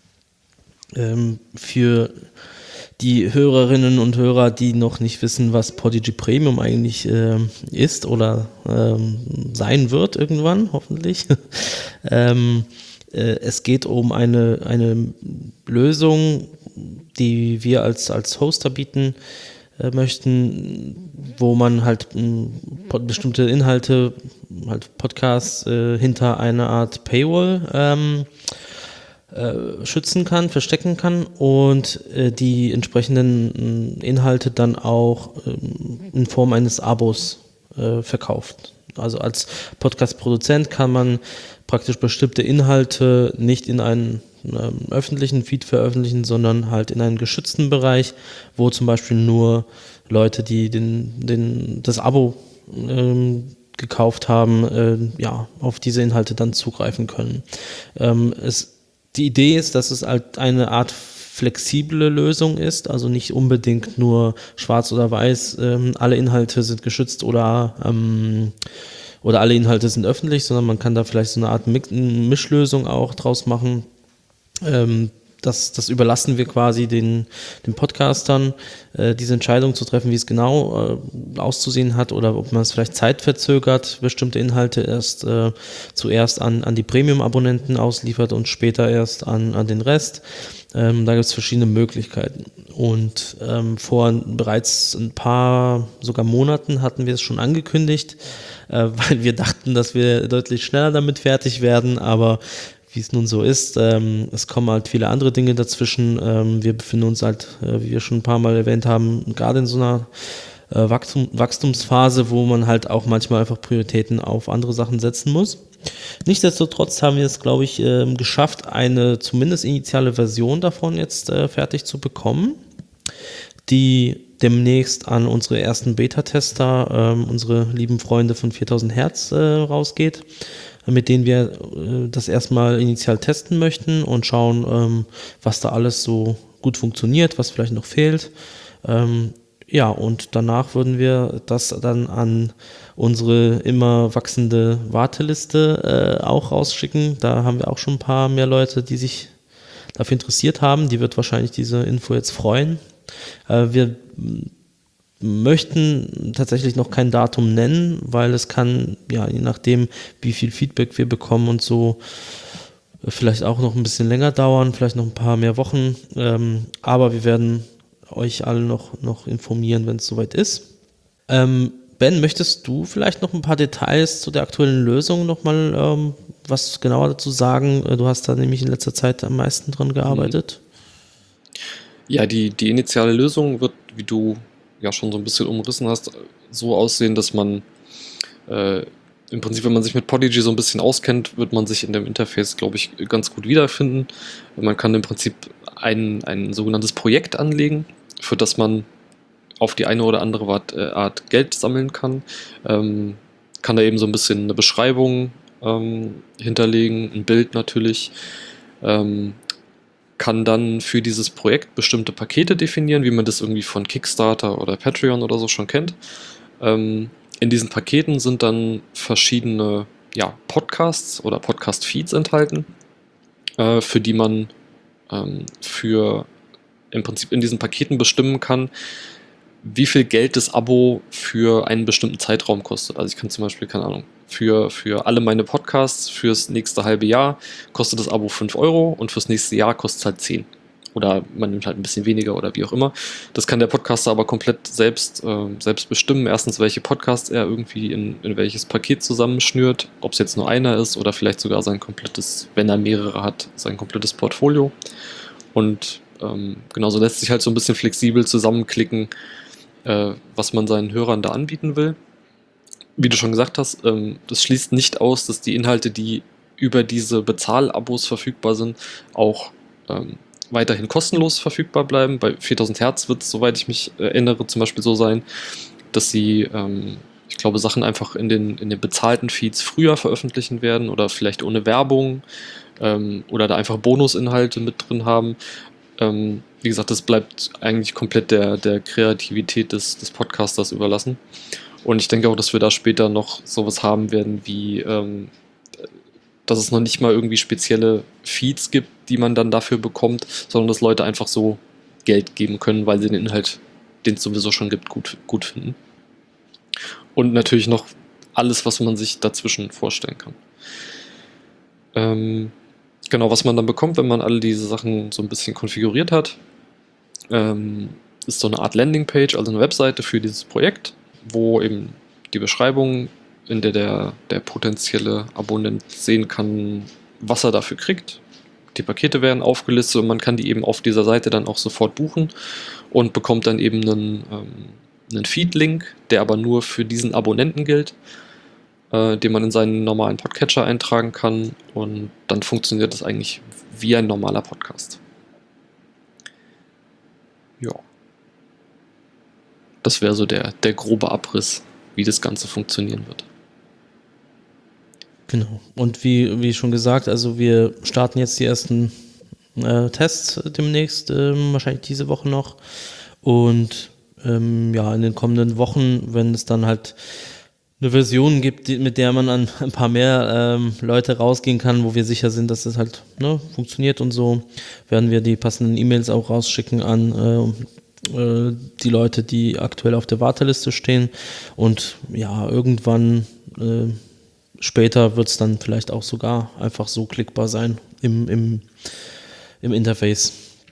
Speaker 1: Ähm, für die Hörerinnen und Hörer, die noch nicht wissen, was Podigy Premium eigentlich ähm, ist oder ähm, sein wird irgendwann, hoffentlich. ähm, äh, es geht um eine, eine Lösung, die wir als, als Hoster bieten äh, möchten, wo man halt mh, bestimmte Inhalte, halt Podcasts äh, hinter einer Art Paywall ähm, äh, schützen kann, verstecken kann und äh, die entsprechenden mh, Inhalte dann auch äh, in Form eines Abos äh, verkauft. Also als Podcast-Produzent kann man praktisch bestimmte Inhalte nicht in einen ähm, öffentlichen Feed veröffentlichen, sondern halt in einen geschützten Bereich, wo zum Beispiel nur Leute, die den, den, das Abo ähm, gekauft haben, äh, ja, auf diese Inhalte dann zugreifen können. Ähm, es, die Idee ist, dass es halt eine Art flexible Lösung ist, also nicht unbedingt nur schwarz oder weiß, ähm, alle Inhalte sind geschützt oder ähm, oder alle Inhalte sind öffentlich, sondern man kann da vielleicht so eine Art Mischlösung auch draus machen. Ähm, das, das überlassen wir quasi den, den Podcastern, äh, diese Entscheidung zu treffen, wie es genau äh, auszusehen hat oder ob man es vielleicht zeitverzögert, bestimmte Inhalte erst äh, zuerst an, an die Premium-Abonnenten ausliefert und später erst an, an den Rest. Ähm, da gibt es verschiedene Möglichkeiten. Und ähm, vor bereits ein paar, sogar Monaten hatten wir es schon angekündigt, äh, weil wir dachten, dass wir deutlich schneller damit fertig werden, aber wie es nun so ist, ähm, es kommen halt viele andere Dinge dazwischen. Ähm, wir befinden uns halt, äh, wie wir schon ein paar Mal erwähnt haben, gerade in so einer äh, Wachstum, Wachstumsphase, wo man halt auch manchmal einfach Prioritäten auf andere Sachen setzen muss. Nichtsdestotrotz haben wir es, glaube ich, äh, geschafft, eine zumindest initiale Version davon jetzt äh, fertig zu bekommen, die demnächst an unsere ersten Beta-Tester, ähm, unsere lieben Freunde von viertausend Hertz äh, rausgeht, mit denen wir äh, das erstmal initial testen möchten und schauen, ähm, was da alles so gut funktioniert, was vielleicht noch fehlt. Ähm, ja, und danach würden wir das dann an unsere immer wachsende Warteliste äh, auch rausschicken. Da haben wir auch schon ein paar mehr Leute, die sich dafür interessiert haben. Die wird wahrscheinlich diese Info jetzt freuen. Äh, wir möchten tatsächlich noch kein Datum nennen, weil es kann, ja, je nachdem, wie viel Feedback wir bekommen und so, vielleicht auch noch ein bisschen länger dauern, vielleicht noch ein paar mehr Wochen. Ähm, aber wir werden euch alle noch, noch informieren, wenn es soweit ist. Ähm, Ben, möchtest du vielleicht noch ein paar Details zu der aktuellen Lösung nochmal ähm, was genauer dazu sagen? Du hast da nämlich in letzter Zeit am meisten dran gearbeitet.
Speaker 3: Ja, die, die initiale Lösung wird, wie du ja schon so ein bisschen umrissen hast, so aussehen, dass man äh, im Prinzip, wenn man sich mit Podigy so ein bisschen auskennt, wird man sich in dem Interface, glaube ich, ganz gut wiederfinden. Man kann im Prinzip ein, ein sogenanntes Projekt anlegen, für das man auf die eine oder andere Art, äh, Art Geld sammeln kann. Ähm, kann da eben so ein bisschen eine Beschreibung ähm, hinterlegen, ein Bild natürlich. Ähm, kann dann für dieses Projekt bestimmte Pakete definieren, wie man das irgendwie von Kickstarter oder Patreon oder so schon kennt. Ähm, in diesen Paketen sind dann verschiedene ja, Podcasts oder Podcast-Feeds enthalten, äh, für die man ähm, für im Prinzip in diesen Paketen bestimmen kann, wie viel Geld das Abo für einen bestimmten Zeitraum kostet. Also ich kann zum Beispiel, keine Ahnung, für, für alle meine Podcasts fürs nächste halbe Jahr kostet das Abo fünf Euro und fürs nächste Jahr kostet es halt zehn. Oder man nimmt halt ein bisschen weniger oder wie auch immer. Das kann der Podcaster aber komplett selbst, äh, selbst bestimmen. Erstens, welche Podcasts er irgendwie in, in welches Paket zusammenschnürt. Ob es jetzt nur einer ist oder vielleicht sogar sein komplettes, wenn er mehrere hat, sein komplettes Portfolio. Und ähm, genauso lässt sich halt so ein bisschen flexibel zusammenklicken, äh, was man seinen Hörern da anbieten will. Wie du schon gesagt hast, ähm, das schließt nicht aus, dass die Inhalte, die über diese Bezahlabos verfügbar sind, auch ähm, weiterhin kostenlos verfügbar bleiben. Bei viertausend Hertz wird es, soweit ich mich erinnere, zum Beispiel so sein, dass sie, ähm, ich glaube, Sachen einfach in den, in den bezahlten Feeds früher veröffentlichen werden oder vielleicht ohne Werbung ähm, oder da einfach Bonusinhalte mit drin haben. Ähm, wie gesagt, das bleibt eigentlich komplett der, der Kreativität des, des Podcasters überlassen. Und ich denke auch, dass wir da später noch sowas haben werden wie ähm, dass es noch nicht mal irgendwie spezielle Feeds gibt, die man dann dafür bekommt, sondern dass Leute einfach so Geld geben können, weil sie den Inhalt, den es sowieso schon gibt, gut, gut finden. Und natürlich noch alles, was man sich dazwischen vorstellen kann. Ähm, genau, was man dann bekommt, wenn man alle diese Sachen so ein bisschen konfiguriert hat, ähm, ist so eine Art Landingpage, also eine Webseite für dieses Projekt, wo eben die Beschreibung, in der, der der potenzielle Abonnent sehen kann, was er dafür kriegt. Die Pakete werden aufgelistet und man kann die eben auf dieser Seite dann auch sofort buchen und bekommt dann eben einen, ähm, einen Feed-Link, der aber nur für diesen Abonnenten gilt, äh, den man in seinen normalen Podcatcher eintragen kann, und dann funktioniert das eigentlich wie ein normaler Podcast. Ja. Das wäre so der, der grobe Abriss, wie das Ganze funktionieren wird.
Speaker 1: Genau. Und wie, wie schon gesagt, also wir starten jetzt die ersten äh, Tests demnächst, ähm, wahrscheinlich diese Woche noch. Und ähm, ja, in den kommenden Wochen, wenn es dann halt eine Version gibt, die, mit der man an ein paar mehr ähm, Leute rausgehen kann, wo wir sicher sind, dass das halt ne, funktioniert und so, werden wir die passenden E-Mails auch rausschicken an äh, äh, die Leute, die aktuell auf der Warteliste stehen. Und ja, irgendwann äh, später wird es dann vielleicht auch sogar einfach so klickbar sein im, im, im Interface.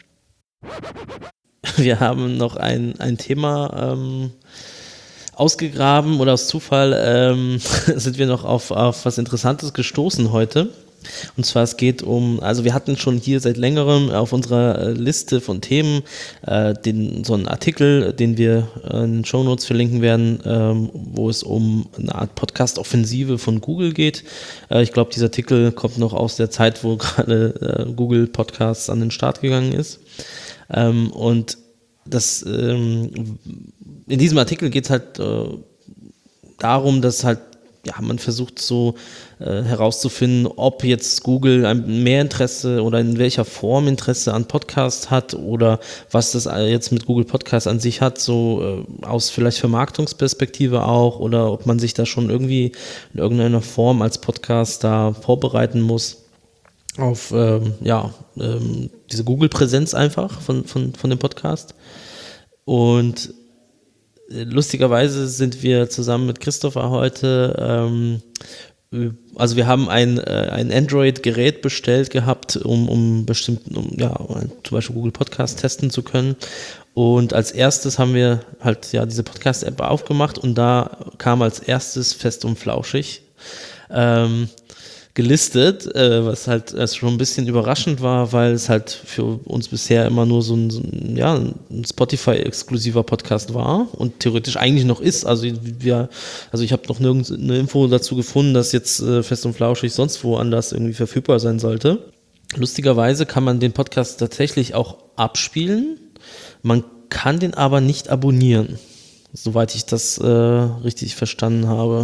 Speaker 1: Wir haben noch ein, ein Thema ähm, ausgegraben oder aus Zufall ähm, sind wir noch auf, auf was Interessantes gestoßen heute. Und zwar es geht um, also wir hatten schon hier seit längerem auf unserer Liste von Themen äh, den, so einen Artikel, den wir in den Shownotes verlinken werden, ähm, wo es um eine Art Podcast-Offensive von Google geht. Äh, ich glaube, dieser Artikel kommt noch aus der Zeit, wo gerade äh, Google Podcasts an den Start gegangen ist. Ähm, und das, ähm, in diesem Artikel geht es halt äh, darum, dass halt ja, man versucht so äh, herauszufinden, ob jetzt Google ein mehr Interesse oder in welcher Form Interesse an Podcasts hat oder was das jetzt mit Google Podcasts an sich hat, so äh, aus vielleicht Vermarktungsperspektive auch, oder ob man sich da schon irgendwie in irgendeiner Form als Podcast da vorbereiten muss auf ähm, ja, ähm, diese Google-Präsenz einfach von, von, von dem Podcast. Und lustigerweise sind wir zusammen mit Christopher heute, ähm, also wir haben ein, äh, ein Android-Gerät bestellt gehabt, um, um bestimmt, um, ja, zum Beispiel Google Podcast testen zu können. Und als erstes haben wir halt ja diese Podcast-App aufgemacht und da kam als erstes Fest und Flauschig ähm, gelistet, äh, was halt erst schon ein bisschen überraschend war, weil es halt für uns bisher immer nur so ein, so ein, ja, ein Spotify-exklusiver Podcast war und theoretisch eigentlich noch ist. Also wir, also ich habe noch nirgends eine Info dazu gefunden, dass jetzt äh, Fest und Flauschig sonst woanders irgendwie verfügbar sein sollte. Lustigerweise kann man den Podcast tatsächlich auch abspielen, man kann den aber nicht abonnieren, soweit ich das äh, richtig verstanden habe.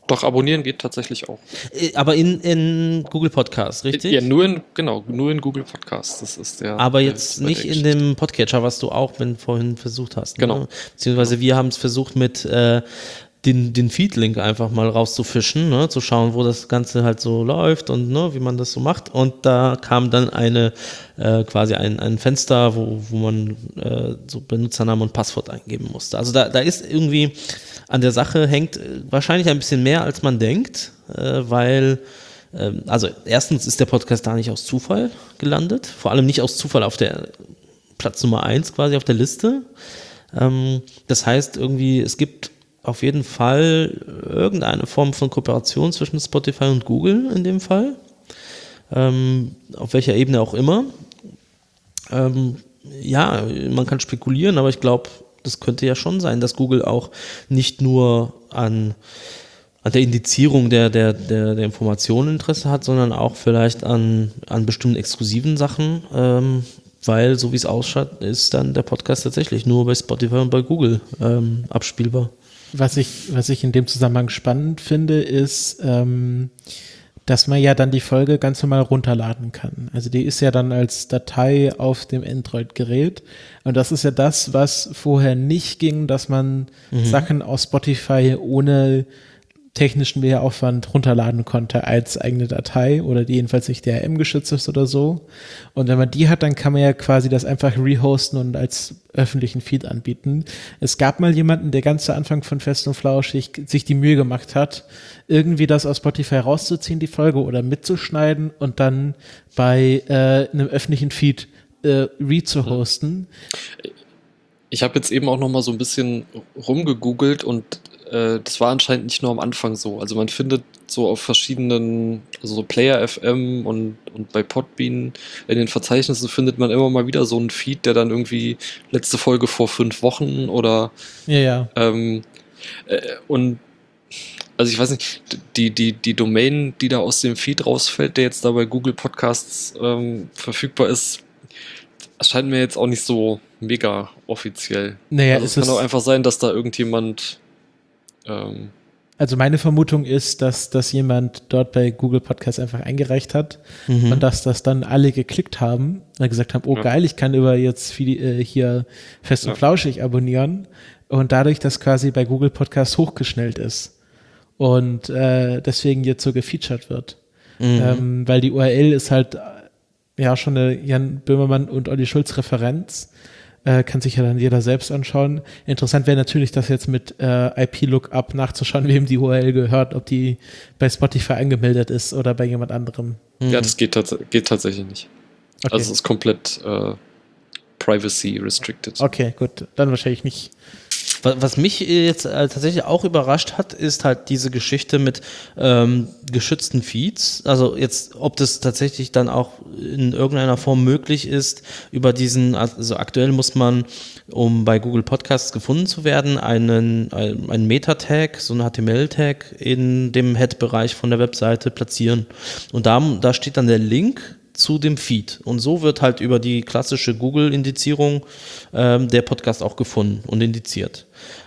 Speaker 3: Doch, abonnieren geht tatsächlich auch.
Speaker 1: Äh, Aber in, in Google Podcast, richtig?
Speaker 3: Ja, nur in, genau, nur in Google Podcast. Das ist der.
Speaker 1: Aber
Speaker 3: der
Speaker 1: jetzt
Speaker 3: Witz bei
Speaker 1: nicht
Speaker 3: der
Speaker 1: in
Speaker 3: Geschichte.
Speaker 1: dem Podcatcher, was du auch wenn, vorhin versucht hast.
Speaker 3: Genau.
Speaker 1: Ne? Beziehungsweise wir haben es versucht mit äh, den, den Feed-Link einfach mal rauszufischen, ne? Zu schauen, wo das Ganze halt so läuft und ne, wie man das so macht. Und da kam dann eine äh, quasi ein, ein Fenster, wo, wo man äh, so Benutzernamen und Passwort eingeben musste. Also da, da ist irgendwie an der Sache hängt äh, wahrscheinlich ein bisschen mehr, als man denkt, äh, weil ähm, also erstens ist der Podcast da nicht aus Zufall gelandet, vor allem nicht aus Zufall auf der Platz Nummer eins quasi auf der Liste. Ähm, das heißt irgendwie, es gibt auf jeden Fall irgendeine Form von Kooperation zwischen Spotify und Google in dem Fall, ähm, auf welcher Ebene auch immer. Ähm, ja, man kann spekulieren, aber ich glaube, das könnte ja schon sein, dass Google auch nicht nur an, an der Indizierung der, der, der, der Informationen Interesse hat, sondern auch vielleicht an, an bestimmten exklusiven Sachen, ähm, weil, so wie es ausschaut, ist dann der Podcast tatsächlich nur bei Spotify und bei Google ähm, abspielbar.
Speaker 2: Was ich, was ich in dem Zusammenhang spannend finde, ist, ähm, dass man ja dann die Folge ganz normal runterladen kann. Also die ist ja dann als Datei auf dem Android-Gerät. Und das ist ja das, was vorher nicht ging, dass man mhm. Sachen aus Spotify ohne technischen Mehraufwand runterladen konnte als eigene Datei oder die jedenfalls nicht D R M geschützt ist oder so. Und wenn man die hat, dann kann man ja quasi das einfach rehosten und als öffentlichen Feed anbieten. Es gab mal jemanden, der ganz zu Anfang von Fest und Flauschig sich die Mühe gemacht hat, irgendwie das aus Spotify rauszuziehen, die Folge, oder mitzuschneiden und dann bei äh, einem öffentlichen Feed äh, re-zu-hosten.
Speaker 3: Ich habe jetzt eben auch noch mal so ein bisschen rumgegoogelt und äh, das war anscheinend nicht nur am Anfang so. Also man findet so auf verschiedenen, also so Player F M und, und bei Podbean in den Verzeichnissen findet man immer mal wieder so einen Feed, der dann irgendwie letzte Folge vor fünf Wochen oder
Speaker 2: ja, ja.
Speaker 3: Ähm, äh, und also ich weiß nicht, die, die, die Domain, die da aus dem Feed rausfällt, der jetzt da bei Google Podcasts ähm, verfügbar ist, erscheint mir jetzt auch nicht so mega offiziell.
Speaker 2: Naja,
Speaker 3: also es kann auch einfach sein, dass da irgendjemand ähm,
Speaker 2: Also meine Vermutung ist, dass, dass jemand dort bei Google Podcasts einfach eingereicht hat mhm. und dass das dann alle geklickt haben und gesagt haben, oh ja. geil, ich kann über jetzt viel, äh, hier Fest und ja. Flauschig abonnieren, und dadurch, dass quasi bei Google Podcasts hochgeschnellt ist und äh, deswegen jetzt so gefeatured wird. Mhm. Ähm, weil die U R L ist halt ja schon eine Jan Böhmermann und Olli Schulz Referenz. Äh, kann sich ja dann jeder selbst anschauen. Interessant wäre natürlich, das jetzt mit äh, I P-Lookup nachzuschauen, wem die U R L gehört, ob die bei Spotify angemeldet ist oder bei jemand anderem.
Speaker 3: Mhm. Ja, das geht, tats- geht tatsächlich nicht. Okay. Also es ist komplett äh, privacy restricted.
Speaker 2: Okay, gut. Dann wahrscheinlich nicht.
Speaker 1: Was mich jetzt äh, tatsächlich auch überrascht hat, ist halt diese Geschichte mit ähm, geschützten Feeds. Also jetzt, ob das tatsächlich dann auch in irgendeiner Form möglich ist, über diesen, also aktuell muss man, um bei Google Podcasts gefunden zu werden, einen, einen Meta-Tag, so einen H T M L-Tag in dem Head-Bereich von der Webseite platzieren. Und da, da steht dann der Link zu dem Feed. Und so wird halt über die klassische Google-Indizierung ähm, der Podcast auch gefunden und indiziert.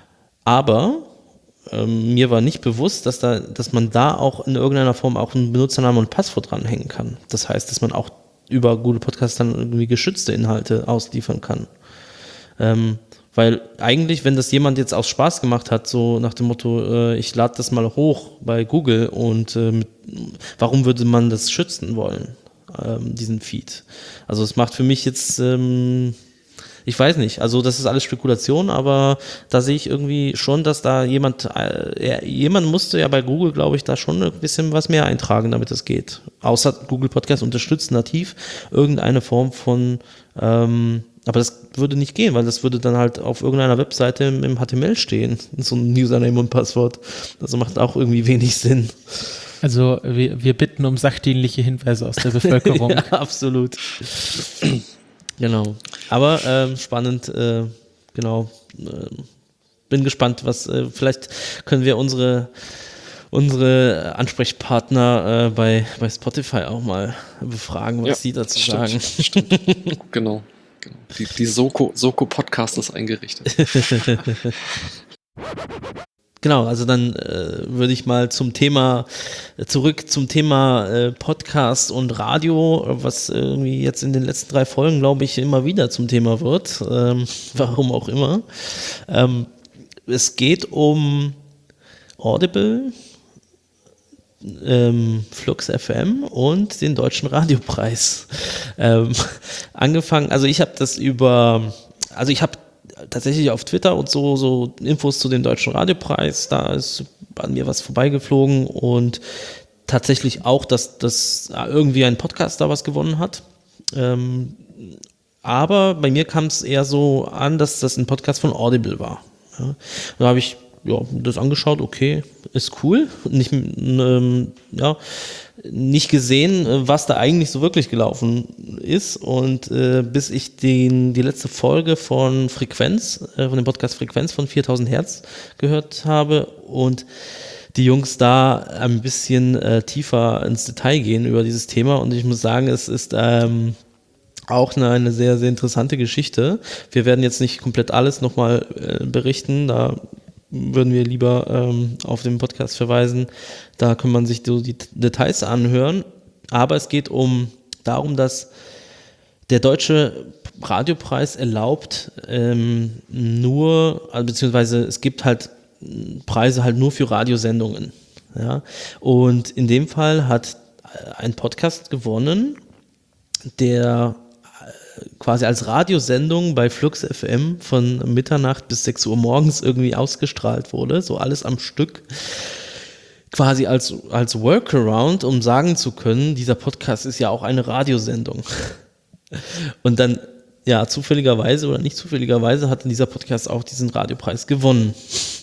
Speaker 1: Aber ähm, mir war nicht bewusst, dass, da, dass man da auch in irgendeiner Form auch einen Benutzernamen und Passwort dranhängen kann. Das heißt, dass man auch über Google Podcasts dann irgendwie geschützte Inhalte ausliefern kann. Ähm, weil eigentlich, wenn das jemand jetzt aus Spaß gemacht hat, so nach dem Motto, äh, ich lade das mal hoch bei Google und äh, mit, warum würde man das schützen wollen? Diesen Feed. Also es macht für mich jetzt, ähm, ich weiß nicht, also das ist alles Spekulation, aber da sehe ich irgendwie schon, dass da jemand, äh, jemand musste ja bei Google, glaube ich, da schon ein bisschen was mehr eintragen, damit das geht. Außer Google Podcast unterstützt nativ irgendeine Form von, ähm, aber das würde nicht gehen, weil das würde dann halt auf irgendeiner Webseite im, im H T M L stehen, so ein Username und Passwort. Das macht auch irgendwie wenig Sinn.
Speaker 2: Also wir, wir bitten um sachdienliche Hinweise aus der Bevölkerung.
Speaker 1: Ja, absolut. Genau. Aber ähm, spannend, äh, genau. Äh, bin gespannt, was, äh, vielleicht können wir unsere, unsere Ansprechpartner äh, bei, bei Spotify auch mal befragen, was ja, sie dazu
Speaker 3: stimmt,
Speaker 1: sagen.
Speaker 3: Stimmt. Genau. genau. Die, die Soko, Soko Podcast ist eingerichtet.
Speaker 1: Genau, also dann äh, würde ich mal zum Thema, äh, zurück zum Thema äh, Podcast und Radio, was irgendwie jetzt in den letzten drei Folgen, glaube ich, immer wieder zum Thema wird, ähm, warum auch immer. Ähm, es geht um Audible, ähm, Flux F M und den Deutschen Radiopreis. Ähm, angefangen, also ich habe das über, also ich habe tatsächlich auf Twitter und so, so Infos zu dem Deutschen Radiopreis, da ist an mir was vorbeigeflogen und tatsächlich auch, dass, dass irgendwie ein Podcast da was gewonnen hat. Ähm, aber bei mir kam es eher so an, dass das ein Podcast von Audible war. Ja. Da habe ich ja, das angeschaut, okay, ist cool. Nicht, ähm, ja, nicht gesehen, was da eigentlich so wirklich gelaufen ist. Und äh, bis ich den, die letzte Folge von Frequenz, äh, von dem Podcast Frequenz von viertausend Hertz gehört habe und die Jungs da ein bisschen äh, tiefer ins Detail gehen über dieses Thema. Und ich muss sagen, es ist ähm, auch eine, eine sehr, sehr interessante Geschichte. Wir werden jetzt nicht komplett alles nochmal äh, berichten, da würden wir lieber ähm, auf den Podcast verweisen. Da kann man sich so die Details anhören. Aber es geht um darum, dass der Deutsche Radiopreis erlaubt ähm, nur, also beziehungsweise es gibt halt Preise halt nur für Radiosendungen. Ja? Und in dem Fall hat ein Podcast gewonnen, der quasi als Radiosendung bei Flux F M von Mitternacht bis sechs Uhr morgens irgendwie ausgestrahlt wurde, so alles am Stück, quasi als, als Workaround, um sagen zu können, dieser Podcast ist ja auch eine Radiosendung. Und dann, ja, zufälligerweise oder nicht zufälligerweise hat dieser Podcast auch diesen Radiopreis gewonnen.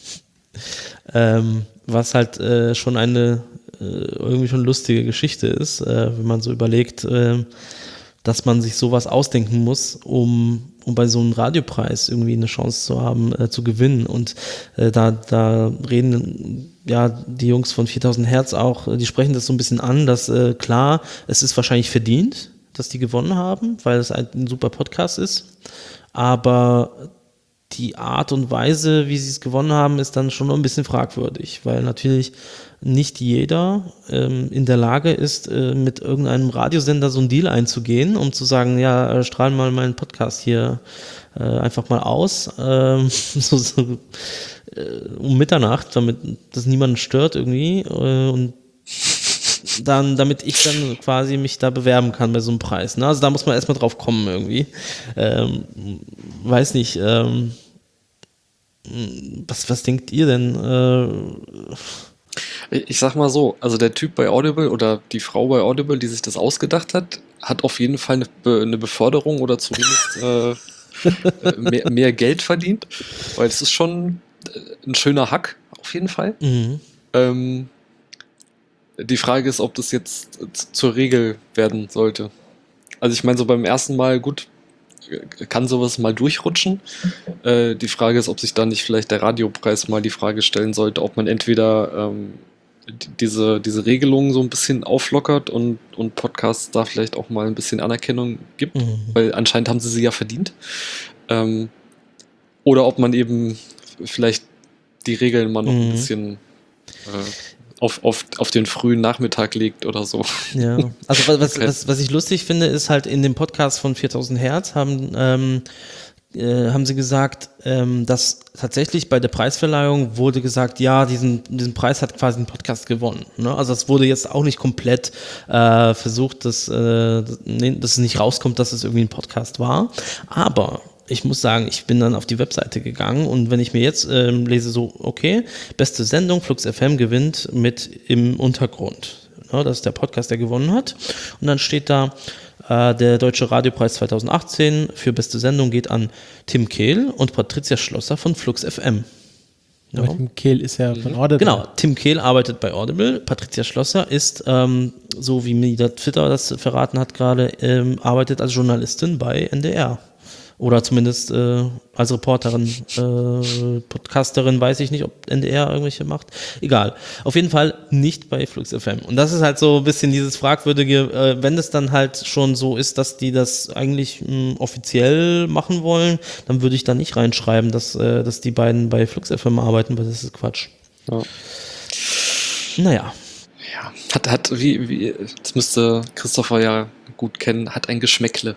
Speaker 1: ähm, was halt äh, schon eine äh, irgendwie schon lustige Geschichte ist, äh, wenn man so überlegt, äh, dass man sich sowas ausdenken muss, um, um bei so einem Radiopreis irgendwie eine Chance zu haben, äh, zu gewinnen. Und äh, da, da reden ja die Jungs von viertausend Hertz auch, die sprechen das so ein bisschen an, dass äh, klar, es ist wahrscheinlich verdient, dass die gewonnen haben, weil es ein, ein super Podcast ist. Aber die Art und Weise, wie sie es gewonnen haben, ist dann schon noch ein bisschen fragwürdig, weil natürlich nicht jeder ähm, in der Lage ist, äh, mit irgendeinem Radiosender so einen Deal einzugehen, um zu sagen, ja, äh, strahlen mal meinen Podcast hier äh, einfach mal aus, ähm, so, so, äh, um Mitternacht, damit das niemanden stört irgendwie äh, und dann, damit ich dann quasi mich da bewerben kann bei so einem Preis. Ne? Also da muss man erstmal drauf kommen irgendwie. Ähm, weiß nicht, ähm, was, was denkt ihr denn? Äh,
Speaker 3: Ich sag mal so, also der Typ bei Audible oder die Frau bei Audible, die sich das ausgedacht hat, hat auf jeden Fall eine, Be eine Beförderung oder zumindest äh, mehr, mehr Geld verdient, weil es ist schon ein schöner Hack, auf jeden Fall.
Speaker 1: mhm.
Speaker 3: Ähm, die Frage ist, ob das jetzt zur Regel werden sollte. Also ich meine, so beim ersten Mal, gut, kann sowas mal durchrutschen. Äh, die Frage ist, ob sich da nicht vielleicht der Radiopreis mal die Frage stellen sollte, ob man entweder ähm, die- diese, diese Regelungen so ein bisschen auflockert und, und Podcasts da vielleicht auch mal ein bisschen Anerkennung gibt,
Speaker 1: Mhm.
Speaker 3: weil anscheinend haben sie sie ja verdient. Ähm, oder ob man eben vielleicht die Regeln mal noch ein
Speaker 1: Mhm.
Speaker 3: bisschen äh, auf, auf, auf den frühen Nachmittag legt oder so.
Speaker 1: Ja, also was, was,
Speaker 3: Okay.
Speaker 1: was, was ich lustig finde, ist halt in dem Podcast von viertausend Hertz haben, ähm, äh, haben sie gesagt, ähm, dass tatsächlich bei der Preisverleihung wurde gesagt, ja, diesen, diesen Preis hat quasi ein Podcast gewonnen. Ne? Also es wurde jetzt auch nicht komplett äh, versucht, dass, äh, nee, dass es nicht rauskommt, dass es irgendwie ein Podcast war. Aber ich muss sagen, ich bin dann auf die Webseite gegangen und wenn ich mir jetzt ähm, lese, so, okay, beste Sendung, Flux F M gewinnt mit im Untergrund. Ja, das ist der Podcast, der gewonnen hat. Und dann steht da, äh, der Deutsche Radiopreis zweitausendachtzehn für beste Sendung geht an Tim Kehl und Patricia Schlosser von Flux F M. Ja.
Speaker 2: Aber Tim Kehl ist ja von Audible.
Speaker 1: Genau, Tim Kehl arbeitet bei Audible, Patricia Schlosser ist, ähm, so wie mir der Twitter das verraten hat gerade, ähm, arbeitet als Journalistin bei N D R. Oder zumindest äh, als Reporterin, äh, Podcasterin, weiß ich nicht, ob N D R irgendwelche macht. Egal. Auf jeden Fall nicht bei Flux F M. Und das ist halt so ein bisschen dieses fragwürdige, äh, wenn es dann halt schon so ist, dass die das eigentlich mh, offiziell machen wollen, dann würde ich da nicht reinschreiben, dass, äh, dass die beiden bei Flux F M arbeiten, weil das ist Quatsch.
Speaker 3: Ja.
Speaker 1: Naja.
Speaker 3: Ja, hat, hat, wie, wie, das müsste Christopher ja gut kennen, hat ein Geschmäckle.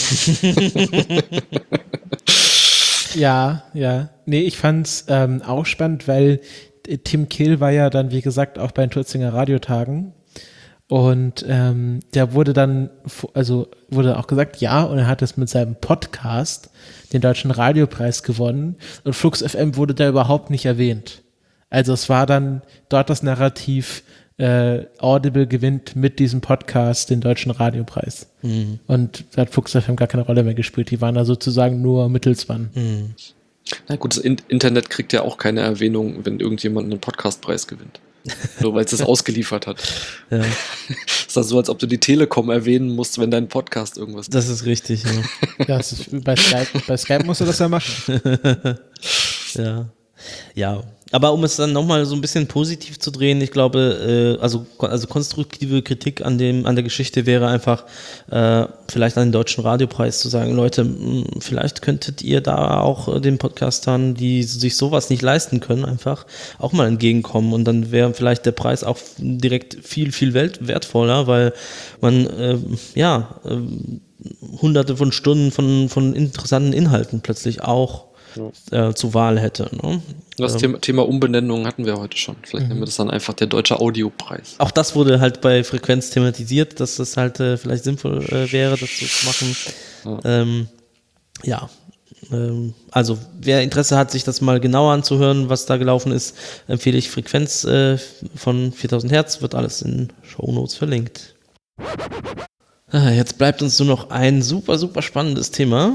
Speaker 2: Ja, ja. Nee, ich fand's ähm, auch spannend, weil Tim Kehl war ja dann, wie gesagt, auch bei den Tutzinger Radiotagen. Und ähm, der wurde dann, also wurde auch gesagt, ja, und er hat es mit seinem Podcast den Deutschen Radiopreis gewonnen. Und Flux F M wurde da überhaupt nicht erwähnt. Also es war dann dort das Narrativ, äh, Audible gewinnt mit diesem Podcast den Deutschen Radiopreis. Mhm. Und da hat Flux F M gar keine Rolle mehr gespielt. Die waren da sozusagen nur Mittelsmann.
Speaker 1: Mhm.
Speaker 3: Na gut, das Internet kriegt ja auch keine Erwähnung, wenn irgendjemand einen Podcastpreis gewinnt. Nur weil es es ausgeliefert hat.
Speaker 1: Ja.
Speaker 3: Ist das so, als ob du die Telekom erwähnen musst, wenn dein Podcast irgendwas...
Speaker 1: Das ist richtig, ja.
Speaker 2: Ja, das ist, bei, Skype, bei Skype musst du das ja machen.
Speaker 1: Ja. Ja, aber um es dann nochmal so ein bisschen positiv zu drehen, ich glaube, äh, also, also konstruktive Kritik an dem, an der Geschichte wäre einfach, äh, vielleicht an den Deutschen Radiopreis zu sagen, Leute, mh, vielleicht könntet ihr da auch den Podcastern, die sich sowas nicht leisten können, einfach auch mal entgegenkommen, und dann wäre vielleicht der Preis auch direkt viel, viel welt- wertvoller, weil man, äh, ja, äh, hunderte von Stunden von, von interessanten Inhalten plötzlich auch ja. äh, zur Wahl hätte. Ne?
Speaker 3: Das
Speaker 1: ähm,
Speaker 3: Thema, Thema Umbenennung hatten wir heute schon. Vielleicht mhm. nennen wir das dann einfach der Deutsche Audiopreis.
Speaker 1: Auch das wurde halt bei Frequenz thematisiert, dass das halt äh, vielleicht sinnvoll äh, wäre, das so zu machen. Ja, ähm, ja. Ähm, also wer Interesse hat, sich das mal genauer anzuhören, was da gelaufen ist, empfehle ich Frequenz äh, von viertausend Hertz, wird alles in Shownotes verlinkt. Jetzt bleibt uns nur noch ein super, super spannendes Thema.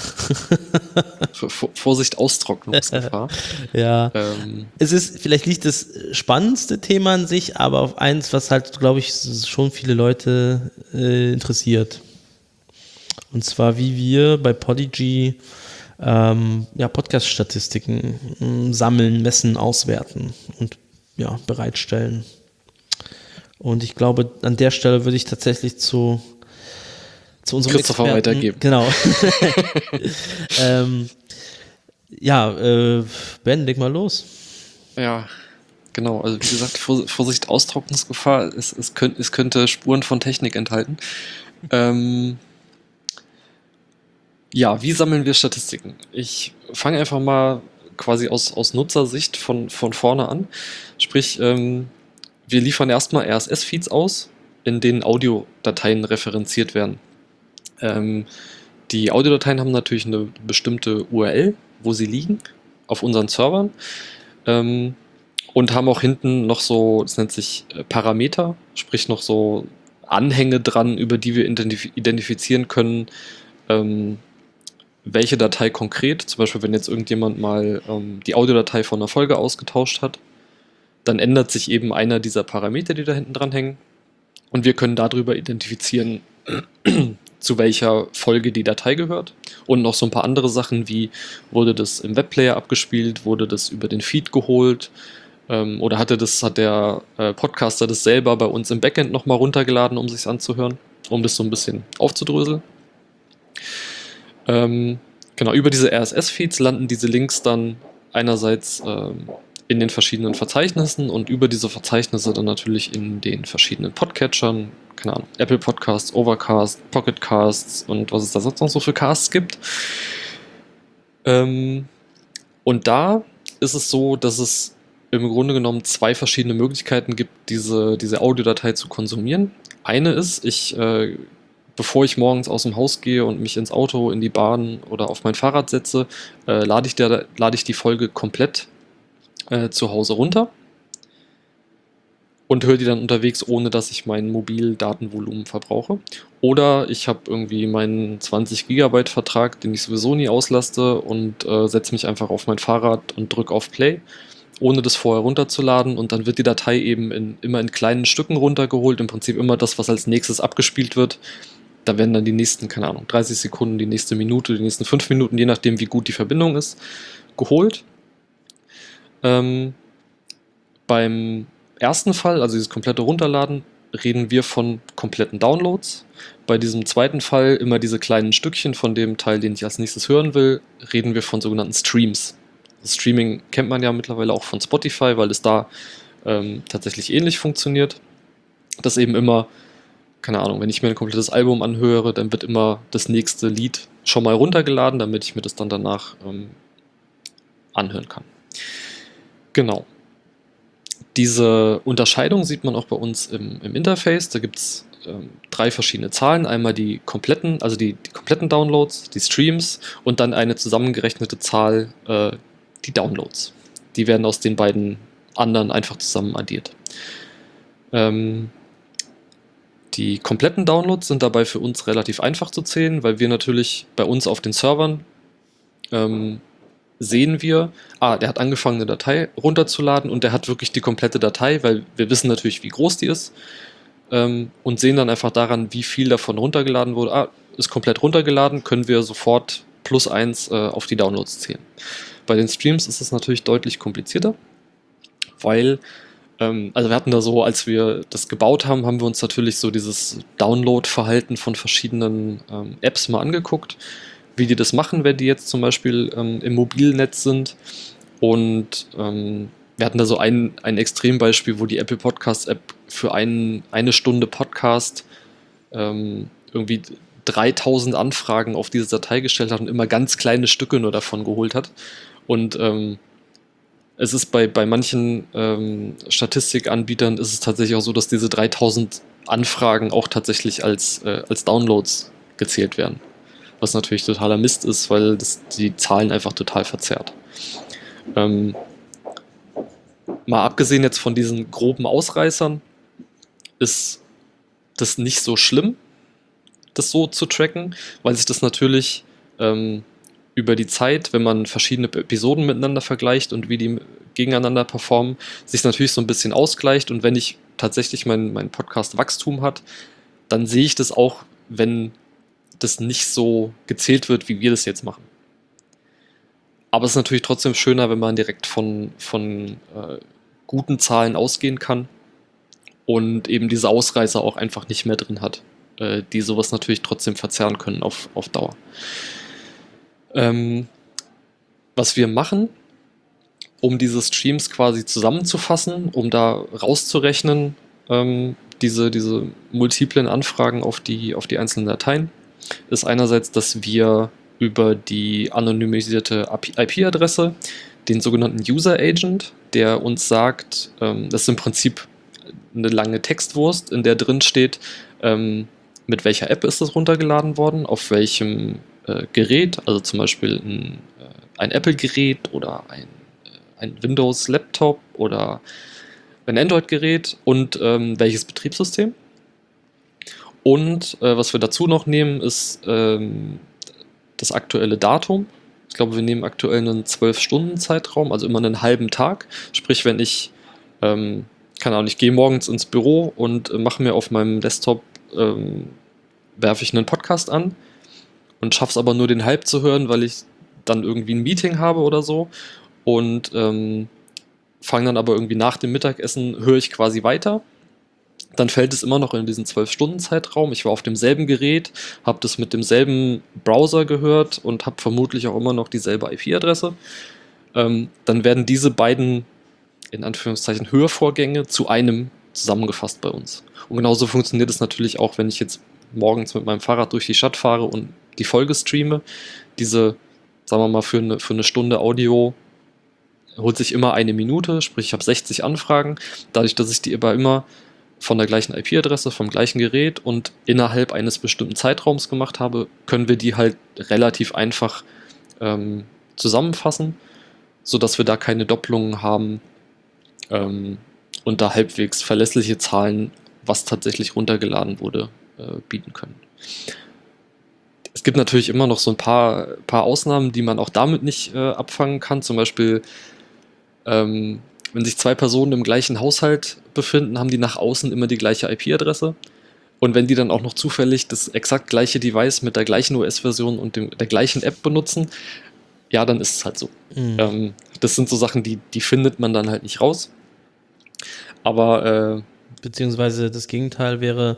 Speaker 3: Vorsicht, Austrocknungsgefahr.
Speaker 1: Ja. Ähm. Es ist vielleicht nicht das spannendste Thema an sich, aber auf eins, was halt, glaube ich, schon viele Leute äh, interessiert. Und zwar, wie wir bei Podigy ähm, ja, Podcast-Statistiken äh, sammeln, messen, auswerten und ja, bereitstellen. Und ich glaube, an der Stelle würde ich tatsächlich zu zu unserem
Speaker 3: Christopher
Speaker 1: Experten,
Speaker 3: weitergeben.
Speaker 1: Genau. ähm, ja, äh, Ben, leg mal los.
Speaker 3: Ja, genau. Also wie gesagt, Vorsicht, Austrocknungsgefahr. Es, es, könnt, es könnte Spuren von Technik enthalten. ähm, ja, wie sammeln wir Statistiken? Ich fange einfach mal quasi aus, aus Nutzersicht von, von vorne an. Sprich, ähm, wir liefern erstmal R S S-Feeds aus, in denen Audiodateien referenziert werden. Ähm, die Audiodateien haben natürlich eine bestimmte U R L, wo sie liegen, auf unseren Servern, ähm, und haben auch hinten noch so, das nennt sich äh, Parameter, sprich noch so Anhänge dran, über die wir identif- identifizieren können, ähm, welche Datei konkret, zum Beispiel wenn jetzt irgendjemand mal ähm, die Audiodatei von einer Folge ausgetauscht hat, dann ändert sich eben einer dieser Parameter, die da hinten dran hängen, und wir können darüber identifizieren, zu welcher Folge die Datei gehört, und noch so ein paar andere Sachen wie, wurde das im Webplayer abgespielt, wurde das über den Feed geholt, ähm, oder hatte das, hat der äh, Podcaster das selber bei uns im Backend nochmal runtergeladen, um sich anzuhören, um das so ein bisschen aufzudröseln. Ähm, genau, über diese R S S-Feeds landen diese Links dann einerseits ähm, in den verschiedenen Verzeichnissen und über diese Verzeichnisse dann natürlich in den verschiedenen Podcatchern, keine Ahnung, Apple Podcasts, Overcast, Pocket Casts und was es da sonst noch so für Casts gibt. Ähm, und da ist es so, dass es im Grunde genommen zwei verschiedene Möglichkeiten gibt, diese, diese Audiodatei zu konsumieren. Eine ist, ich, äh, bevor ich morgens aus dem Haus gehe und mich ins Auto, in die Bahn oder auf mein Fahrrad setze, äh, lade ich, der, lade ich die Folge komplett äh, zu Hause runter und höre die dann unterwegs, ohne dass ich mein Mobildatenvolumen verbrauche. Oder ich habe irgendwie meinen zwanzig Gigabyte Vertrag, den ich sowieso nie auslaste, und äh, setze mich einfach auf mein Fahrrad und drücke auf Play, ohne das vorher runterzuladen, und dann wird die Datei eben in, immer in kleinen Stücken runtergeholt, im Prinzip immer das, was als nächstes abgespielt wird. Da werden dann die nächsten, keine Ahnung, dreißig Sekunden, die nächste Minute, die nächsten fünf Minuten, je nachdem wie gut die Verbindung ist, geholt. Ähm, beim ersten Fall, also dieses komplette Runterladen, reden wir von kompletten Downloads. Bei diesem zweiten Fall, immer diese kleinen Stückchen von dem Teil, den ich als nächstes hören will, reden wir von sogenannten Streams. Streaming kennt man ja mittlerweile auch von Spotify, weil es da ähm, tatsächlich ähnlich funktioniert. Dass eben immer, keine Ahnung, wenn ich mir ein komplettes Album anhöre, dann wird immer das nächste Lied schon mal runtergeladen, damit ich mir das dann danach ähm, anhören kann. Genau. Diese Unterscheidung sieht man auch bei uns im, im Interface. Da gibt es ähm, drei verschiedene Zahlen. Einmal die kompletten, also die, die kompletten Downloads, die Streams und dann eine zusammengerechnete Zahl, äh, die Downloads. Die werden aus den beiden anderen einfach zusammen addiert. Ähm, die kompletten Downloads sind dabei für uns relativ einfach zu zählen, weil wir natürlich bei uns auf den Servern ähm, sehen wir, ah, der hat angefangen, eine Datei runterzuladen und der hat wirklich die komplette Datei, weil wir wissen natürlich, wie groß die ist ähm, und sehen dann einfach daran, wie viel davon runtergeladen wurde. Ah, ist komplett runtergeladen, können wir sofort plus eins äh, auf die Downloads zählen. Bei den Streams ist es natürlich deutlich komplizierter, weil, ähm, also wir hatten da so, als wir das gebaut haben, haben wir uns natürlich so dieses Download-Verhalten von verschiedenen ähm, Apps mal angeguckt, wie die das machen, wenn die jetzt zum Beispiel ähm, im Mobilnetz sind. Und ähm, wir hatten da so ein, ein Extrembeispiel, wo die Apple Podcast App für ein, eine Stunde Podcast ähm, irgendwie dreitausend Anfragen auf diese Datei gestellt hat und immer ganz kleine Stücke nur davon geholt hat. Und ähm, es ist bei, bei manchen ähm, Statistikanbietern ist es tatsächlich auch so, dass diese dreitausend Anfragen auch tatsächlich als, äh, als Downloads gezählt werden. Was natürlich totaler Mist ist, weil das die Zahlen einfach total verzerrt. Ähm, mal abgesehen jetzt von diesen groben Ausreißern ist das nicht so schlimm, das so zu tracken, weil sich das natürlich ähm, über die Zeit, wenn man verschiedene Episoden miteinander vergleicht und wie die gegeneinander performen, sich natürlich so ein bisschen ausgleicht. Und wenn ich tatsächlich mein, mein Podcast Wachstum hat, dann sehe ich das auch, wenn das nicht so gezählt wird, wie wir das jetzt machen. Aber es ist natürlich trotzdem schöner, wenn man direkt von, von äh, guten Zahlen ausgehen kann und eben diese Ausreißer auch einfach nicht mehr drin hat, äh, die sowas natürlich trotzdem verzerren können auf, auf Dauer. Ähm, was wir machen, um diese Streams quasi zusammenzufassen, um da rauszurechnen, ähm, diese, diese multiplen Anfragen auf die, auf die einzelnen Dateien, ist einerseits, dass wir über die anonymisierte I P-Adresse den sogenannten User Agent, der uns sagt, ähm, das ist im Prinzip eine lange Textwurst, in der drin steht, ähm, mit welcher App ist das runtergeladen worden, auf welchem äh, Gerät, also zum Beispiel ein, äh, ein Apple-Gerät oder ein, äh, ein Windows-Laptop oder ein Android-Gerät und ähm, welches Betriebssystem. Und äh, was wir dazu noch nehmen, ist ähm, das aktuelle Datum. Ich glaube, wir nehmen aktuell einen zwölf Stunden Zeitraum, also immer einen halben Tag. Sprich, wenn ich, ähm, keine Ahnung, ich gehe morgens ins Büro und äh, mache mir auf meinem Desktop, ähm, werfe ich einen Podcast an und schaffe es aber nur den halb zu hören, weil ich dann irgendwie ein Meeting habe oder so und ähm, fange dann aber irgendwie nach dem Mittagessen, höre ich quasi weiter. Dann fällt es immer noch in diesen zwölf Stunden Zeitraum. Ich war auf demselben Gerät, habe das mit demselben Browser gehört und habe vermutlich auch immer noch dieselbe I P-Adresse. Ähm, dann werden diese beiden, in Anführungszeichen, Hörvorgänge zu einem zusammengefasst bei uns. Und genauso funktioniert es natürlich auch, wenn ich jetzt morgens mit meinem Fahrrad durch die Stadt fahre und die Folge streame. Diese, sagen wir mal, für eine, für eine Stunde Audio holt sich immer eine Minute, sprich ich habe sechzig Anfragen. Dadurch, dass ich die aber immer von der gleichen I P-Adresse, vom gleichen Gerät und innerhalb eines bestimmten Zeitraums gemacht habe, können wir die halt relativ einfach ähm, zusammenfassen, sodass wir da keine Doppelungen haben ähm, und da halbwegs verlässliche Zahlen, was tatsächlich runtergeladen wurde, äh, bieten können. Es gibt natürlich immer noch so ein paar, paar Ausnahmen, die man auch damit nicht äh, abfangen kann. Zum Beispiel ähm, wenn sich zwei Personen im gleichen Haushalt befinden, haben die nach außen immer die gleiche I P-Adresse. Und wenn die dann auch noch zufällig das exakt gleiche Device mit der gleichen O S-Version und dem, der gleichen App benutzen, ja, dann ist es halt so. Mhm. Ähm, das sind so Sachen, die, die findet man dann halt nicht raus. Aber äh,
Speaker 1: beziehungsweise das Gegenteil wäre,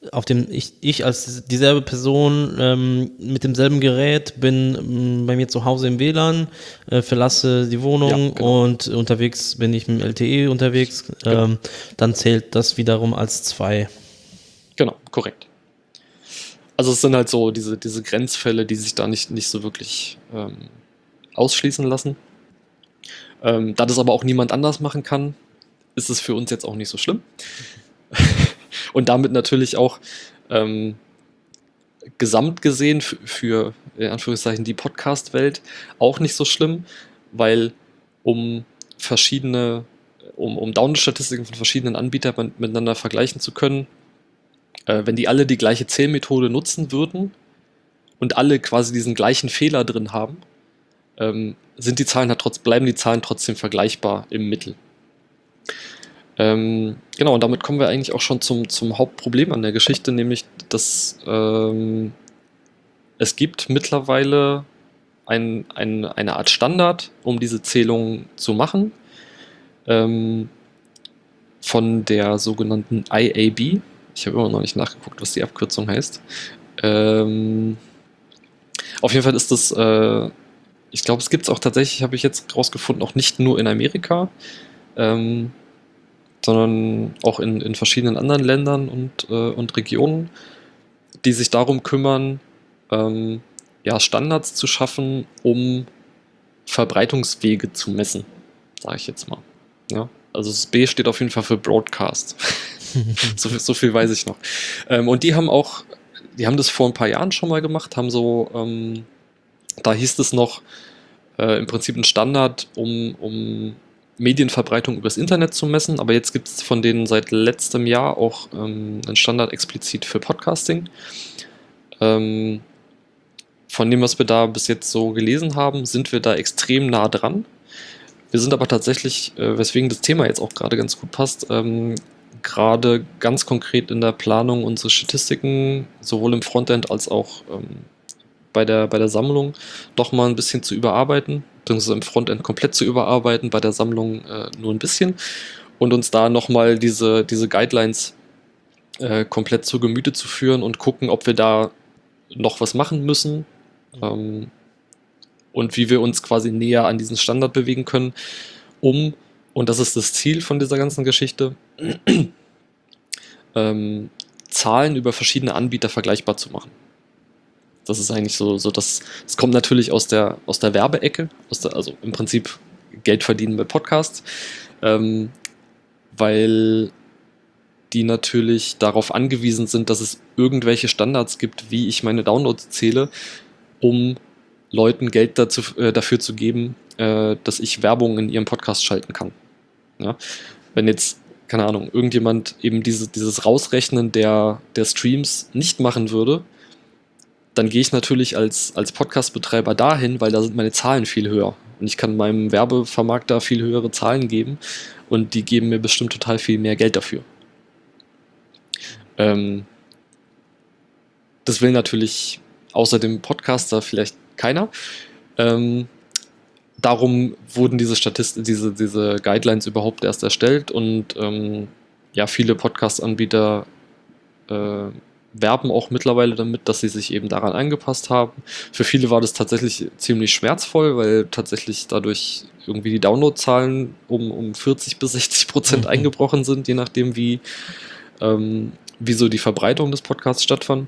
Speaker 1: auf dem ich, ich als dieselbe Person ähm, mit demselben Gerät bin ähm, bei mir zu Hause im W L A N, äh, verlasse die Wohnung
Speaker 3: Ja, genau.
Speaker 1: und unterwegs bin ich mit dem L T E unterwegs,
Speaker 3: Genau.
Speaker 1: ähm, dann zählt das wiederum als zwei.
Speaker 3: Genau, korrekt. Also es sind halt so diese, diese Grenzfälle, die sich da nicht, nicht so wirklich ähm, ausschließen lassen. Ähm, da das aber auch niemand anders machen kann, ist es für uns jetzt auch nicht so schlimm. Und damit natürlich auch ähm, gesamt gesehen für, für in Anführungszeichen die Podcast-Welt auch nicht so schlimm, weil um verschiedene, um, um Download-Statistiken von verschiedenen Anbietern miteinander vergleichen zu können, äh, wenn die alle die gleiche Zählmethode nutzen würden und alle quasi diesen gleichen Fehler drin haben, ähm, sind die Zahlen halt trotz, bleiben die Zahlen trotzdem vergleichbar im Mittel. Ähm, genau, und damit kommen wir eigentlich auch schon zum, zum Hauptproblem an der Geschichte, nämlich, dass ähm, es gibt mittlerweile ein, ein, eine Art Standard, um diese Zählung zu machen, ähm, von der sogenannten I A B. Ich habe immer noch nicht nachgeguckt, was die Abkürzung heißt. Ähm, auf jeden Fall ist das, äh, ich glaube, es gibt es auch tatsächlich, habe ich jetzt rausgefunden, auch nicht nur in Amerika, ähm, sondern auch in, in verschiedenen anderen Ländern und, äh, und Regionen, die sich darum kümmern, ähm, ja, Standards zu schaffen, um Verbreitungswege zu messen, sage ich jetzt mal. Ja? Also das B steht auf jeden Fall für Broadcast. so, viel, so viel weiß ich noch. Ähm, und die haben auch, die haben das vor ein paar Jahren schon mal gemacht, haben so, ähm, da hieß es noch, äh, im Prinzip ein Standard, um, um Medienverbreitung übers Internet zu messen, aber jetzt gibt es von denen seit letztem Jahr auch ähm, einen Standard explizit für Podcasting. Ähm, von dem, was wir da bis jetzt so gelesen haben, sind wir da extrem nah dran. Wir sind aber tatsächlich, äh, weswegen das Thema jetzt auch gerade ganz gut passt, ähm, gerade ganz konkret in der Planung unsere Statistiken sowohl im Frontend als auch ähm, bei der, bei der Sammlung doch mal ein bisschen zu überarbeiten, beziehungsweise im Frontend komplett zu überarbeiten, bei der Sammlung äh, nur ein bisschen und uns da nochmal diese, diese Guidelines äh, komplett zu Gemüte zu führen und gucken, ob wir da noch was machen müssen ähm, und wie wir uns quasi näher an diesen Standard bewegen können, um, und das ist das Ziel von dieser ganzen Geschichte, ähm, Zahlen über verschiedene Anbieter vergleichbar zu machen. Das ist eigentlich so, so das, das kommt natürlich aus der, aus der Werbeecke, aus der, also im Prinzip Geld verdienen mit Podcasts, ähm, weil die natürlich darauf angewiesen sind, dass es irgendwelche Standards gibt, wie ich meine Downloads zähle, um Leuten Geld dazu, äh, dafür zu geben, äh, dass ich Werbung in ihrem Podcast schalten kann. Ja? Wenn jetzt, keine Ahnung, irgendjemand eben diese, dieses Rausrechnen der, der Streams nicht machen würde, dann gehe ich natürlich als, als Podcast-Betreiber dahin, weil da sind meine Zahlen viel höher. Und ich kann meinem Werbevermarkter viel höhere Zahlen geben und die geben mir bestimmt total viel mehr Geld dafür. Ähm, das will natürlich außer dem Podcaster vielleicht keiner. Ähm, darum wurden diese Statist- diese, diese Guidelines überhaupt erst erstellt und ähm, ja, viele Podcast-Anbieter äh, werben auch mittlerweile damit, dass sie sich eben daran angepasst haben. Für viele war das tatsächlich ziemlich schmerzvoll, weil tatsächlich dadurch irgendwie die Downloadzahlen um, um vierzig bis sechzig Prozent mhm. eingebrochen sind, je nachdem wie, ähm, wie so die Verbreitung des Podcasts stattfand.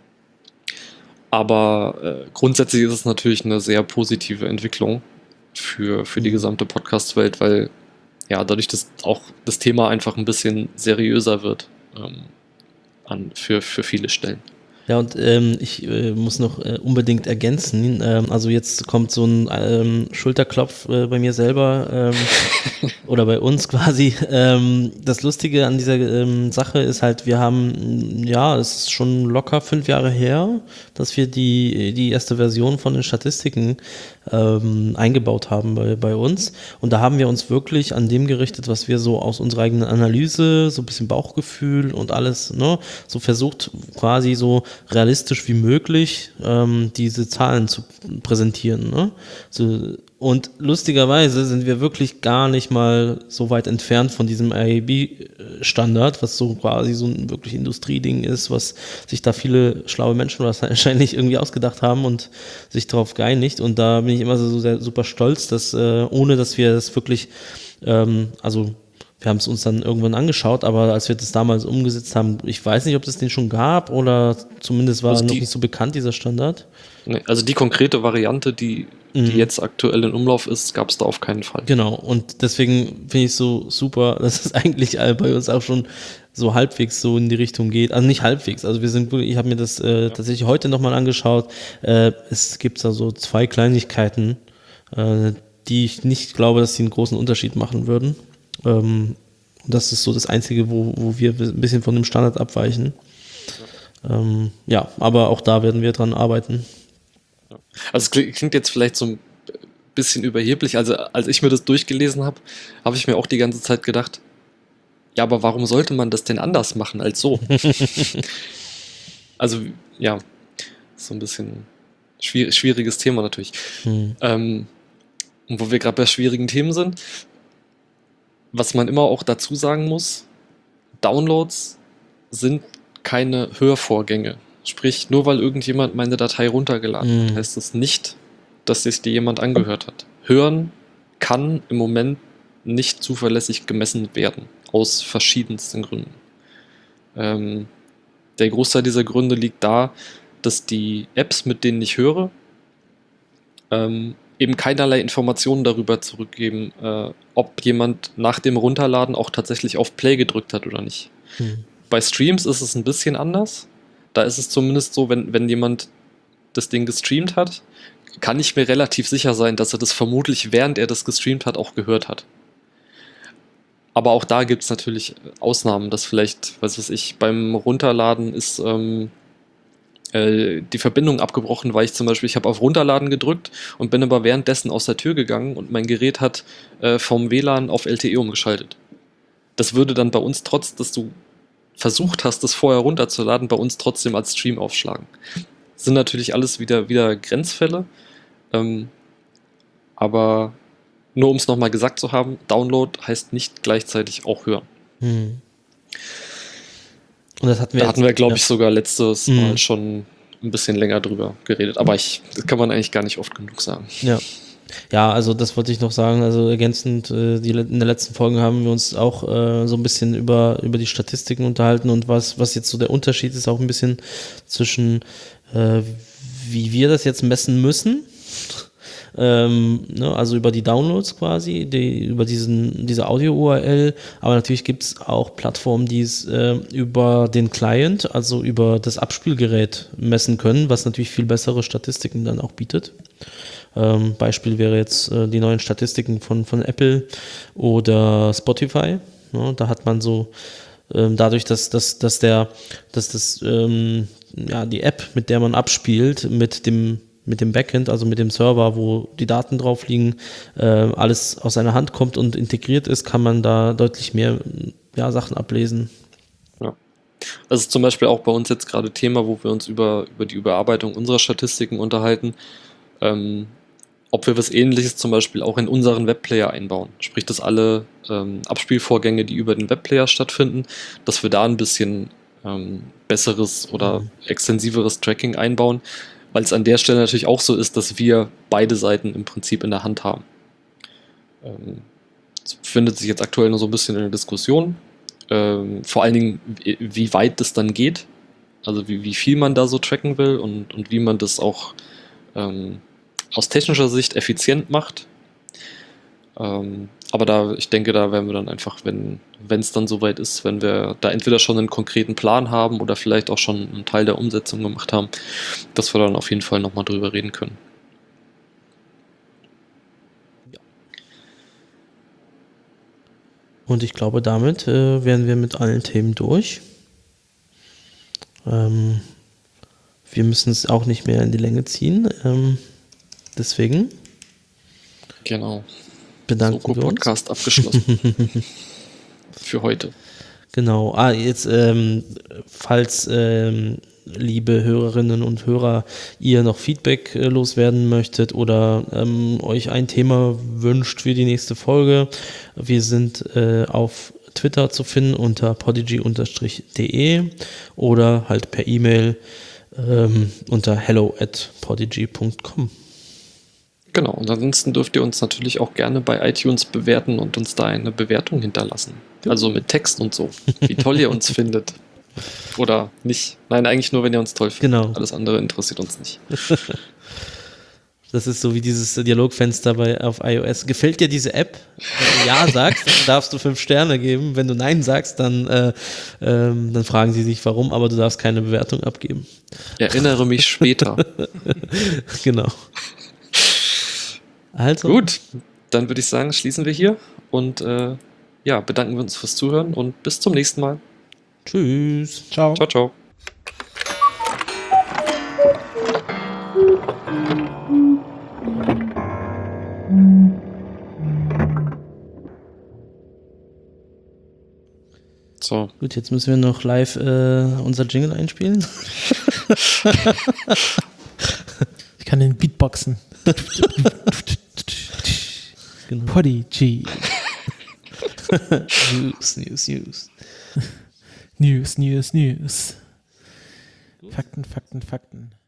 Speaker 3: Aber äh, grundsätzlich ist es natürlich eine sehr positive Entwicklung für, für die gesamte Podcast-Welt, weil ja dadurch das auch das Thema einfach ein bisschen seriöser wird ähm, an, für, für viele Stellen.
Speaker 1: Ja, und ähm, ich äh, muss noch äh, unbedingt ergänzen, ähm, also jetzt kommt so ein ähm, Schulterklopf äh, bei mir selber ähm, oder bei uns quasi. Ähm, das Lustige an dieser ähm, Sache ist halt, wir haben, ja, es ist schon locker fünf Jahre her, dass wir die, die erste Version von den Statistiken ähm, eingebaut haben bei, bei uns. Und da haben wir uns wirklich an dem gerichtet, was wir so aus unserer eigenen Analyse, so ein bisschen Bauchgefühl und alles, ne, so versucht quasi so realistisch wie möglich ähm, diese Zahlen zu präsentieren. Ne? So, Und lustigerweise sind wir wirklich gar nicht mal so weit entfernt von diesem I A B-Standard, was so quasi so ein wirklich Industrieding ist, was sich da viele schlaue Menschen wahrscheinlich irgendwie ausgedacht haben und sich darauf geeinigt. Und da bin ich immer so sehr super stolz, dass äh, ohne dass wir das wirklich, ähm, also wir haben es uns dann irgendwann angeschaut, aber als wir das damals umgesetzt haben, ich weiß nicht, ob es den schon gab oder zumindest war
Speaker 3: Also
Speaker 1: noch
Speaker 3: die-
Speaker 1: nicht so bekannt, dieser Standard.
Speaker 3: Nee, also die konkrete Variante, die, die
Speaker 1: Mhm.
Speaker 3: jetzt aktuell in Umlauf ist, gab es da auf keinen Fall.
Speaker 1: Genau, und deswegen finde ich es so super, dass es eigentlich all- bei uns auch schon so halbwegs so in die Richtung geht. Also nicht halbwegs, also wir sind wirklich, ich habe mir das äh, tatsächlich heute nochmal angeschaut. Äh, es gibt da so zwei Kleinigkeiten, äh, die ich nicht glaube, dass sie einen großen Unterschied machen würden. Ähm, und das ist so das Einzige, wo, wo wir ein bisschen von dem Standard abweichen. Ähm, ja, aber auch da werden wir dran arbeiten.
Speaker 3: Also es kli- klingt jetzt vielleicht so ein bisschen überheblich. Also als ich mir das durchgelesen habe, habe ich mir auch die ganze Zeit gedacht, ja, aber warum sollte man das denn anders machen als so? Also ja, so ein bisschen schwier schwieriges Thema natürlich.
Speaker 1: Hm.
Speaker 3: Ähm, und wo wir gerade bei schwierigen Themen sind, was man immer auch dazu sagen muss, Downloads sind keine Hörvorgänge. Sprich, nur weil irgendjemand meine Datei runtergeladen
Speaker 1: Mhm.
Speaker 3: hat, heißt das nicht, dass sich die jemand angehört hat. Hören kann im Moment nicht zuverlässig gemessen werden, aus verschiedensten Gründen. Ähm, der Großteil dieser Gründe liegt da, dass die Apps, mit denen ich höre, ähm, eben keinerlei Informationen darüber zurückgeben, äh, ob jemand nach dem Runterladen auch tatsächlich auf Play gedrückt hat oder nicht.
Speaker 1: Hm.
Speaker 3: Bei Streams ist es ein bisschen anders. Da ist es zumindest so, wenn, wenn jemand das Ding gestreamt hat, kann ich mir relativ sicher sein, dass er das vermutlich, während er das gestreamt hat, auch gehört hat. Aber auch da gibt es natürlich Ausnahmen, dass vielleicht, was weiß ich, beim Runterladen ist ähm, äh, die Verbindung abgebrochen, weil ich zum Beispiel, ich habe auf Runterladen gedrückt und bin aber währenddessen aus der Tür gegangen und mein Gerät hat äh, vom W L A N auf L T E umgeschaltet. Das würde dann bei uns, trotz dass du versucht hast, das vorher runterzuladen, bei uns trotzdem als Stream aufschlagen. Das sind natürlich alles wieder, wieder Grenzfälle, ähm, aber nur um es nochmal gesagt zu haben, Download heißt nicht gleichzeitig auch hören.
Speaker 1: Hm. Und das hatten wir
Speaker 3: Da
Speaker 1: jetzt-
Speaker 3: hatten wir, glaube
Speaker 1: ja.
Speaker 3: ich, sogar letztes
Speaker 1: Mhm.
Speaker 3: Mal schon ein bisschen länger drüber geredet, aber ich, das kann man eigentlich gar nicht oft genug sagen.
Speaker 1: Ja. Ja, also das wollte ich noch sagen, also ergänzend, äh, die, in der letzten Folge haben wir uns auch äh, so ein bisschen über, über die Statistiken unterhalten und was, was jetzt so der Unterschied ist, auch ein bisschen zwischen, äh, wie wir das jetzt messen müssen, ähm, ne, also über die Downloads quasi, die, über diesen, diese Audio-U R L, aber natürlich gibt es auch Plattformen, die es äh, über den Client, also über das Abspielgerät messen können, was natürlich viel bessere Statistiken dann auch bietet. Ähm, Beispiel wäre jetzt äh, die neuen Statistiken von, von Apple oder Spotify. Ja, da hat man so ähm, dadurch, dass, dass, dass der, dass das ähm, ja, die App, mit der man abspielt, mit dem mit dem Backend, also mit dem Server, wo die Daten drauf liegen, äh, alles aus einer Hand kommt und integriert ist, kann man da deutlich mehr ja, Sachen ablesen.
Speaker 3: Ja. Das ist zum Beispiel auch bei uns jetzt gerade Thema, wo wir uns über, über die Überarbeitung unserer Statistiken unterhalten, ähm, ob wir was Ähnliches zum Beispiel auch in unseren Webplayer einbauen. Sprich, dass alle ähm, Abspielvorgänge, die über den Webplayer stattfinden, dass wir da ein bisschen ähm, besseres oder
Speaker 1: Mhm.
Speaker 3: extensiveres Tracking einbauen, weil es an der Stelle natürlich auch so ist, dass wir beide Seiten im Prinzip in der Hand haben. Ähm, es befindet sich jetzt aktuell noch so ein bisschen in der Diskussion, ähm, vor allen Dingen, wie, wie weit das dann geht, also wie, wie viel man da so tracken will und, und wie man das auch ähm, aus technischer Sicht effizient macht. Ähm, aber da, ich denke, da werden wir dann einfach, wenn wenn es dann soweit ist, wenn wir da entweder schon einen konkreten Plan haben oder vielleicht auch schon einen Teil der Umsetzung gemacht haben, dass wir dann auf jeden Fall nochmal drüber reden können.
Speaker 1: Und ich glaube, damit äh, wären wir mit allen Themen durch. Ähm, wir müssen es auch nicht mehr in die Länge ziehen. Ähm, deswegen
Speaker 3: Genau.
Speaker 1: bedanken wir uns.
Speaker 3: Soko-Podcast abgeschlossen. Für heute.
Speaker 1: Genau. Ah, jetzt, ähm, falls ähm, liebe Hörerinnen und Hörer, ihr noch Feedback äh, loswerden möchtet oder ähm, euch ein Thema wünscht für die nächste Folge. Wir sind äh, auf Twitter zu finden unter podigy Bindestrich de oder halt per E-Mail ähm, unter hello at podigy Punkt com.
Speaker 3: Genau, und ansonsten dürft ihr uns natürlich auch gerne bei iTunes bewerten und uns da eine Bewertung hinterlassen. Also mit Text und so, wie toll ihr uns findet. Oder nicht. Nein, eigentlich nur, wenn ihr uns toll findet.
Speaker 1: Genau.
Speaker 3: Alles andere interessiert uns nicht.
Speaker 1: Das ist so wie dieses Dialogfenster bei, auf iOS. Gefällt dir diese App? Wenn du Ja sagst, dann darfst du fünf Sterne geben. Wenn du Nein sagst, dann, äh, ähm, dann fragen sie sich warum, aber du darfst keine Bewertung abgeben.
Speaker 3: Erinnere mich später.
Speaker 1: Genau. Also.
Speaker 3: Gut, dann würde ich sagen, schließen wir hier und äh, ja, bedanken wir uns fürs Zuhören und bis zum nächsten Mal.
Speaker 1: Tschüss.
Speaker 2: Ciao.
Speaker 3: Ciao, ciao. So.
Speaker 1: Gut, jetzt müssen wir noch live äh, unser Jingle einspielen.
Speaker 2: Ich kann den Beatboxen.
Speaker 1: Genau.
Speaker 2: Podigy.
Speaker 1: News, News, News.
Speaker 2: News, News, News. Fakten, Fakten, Fakten.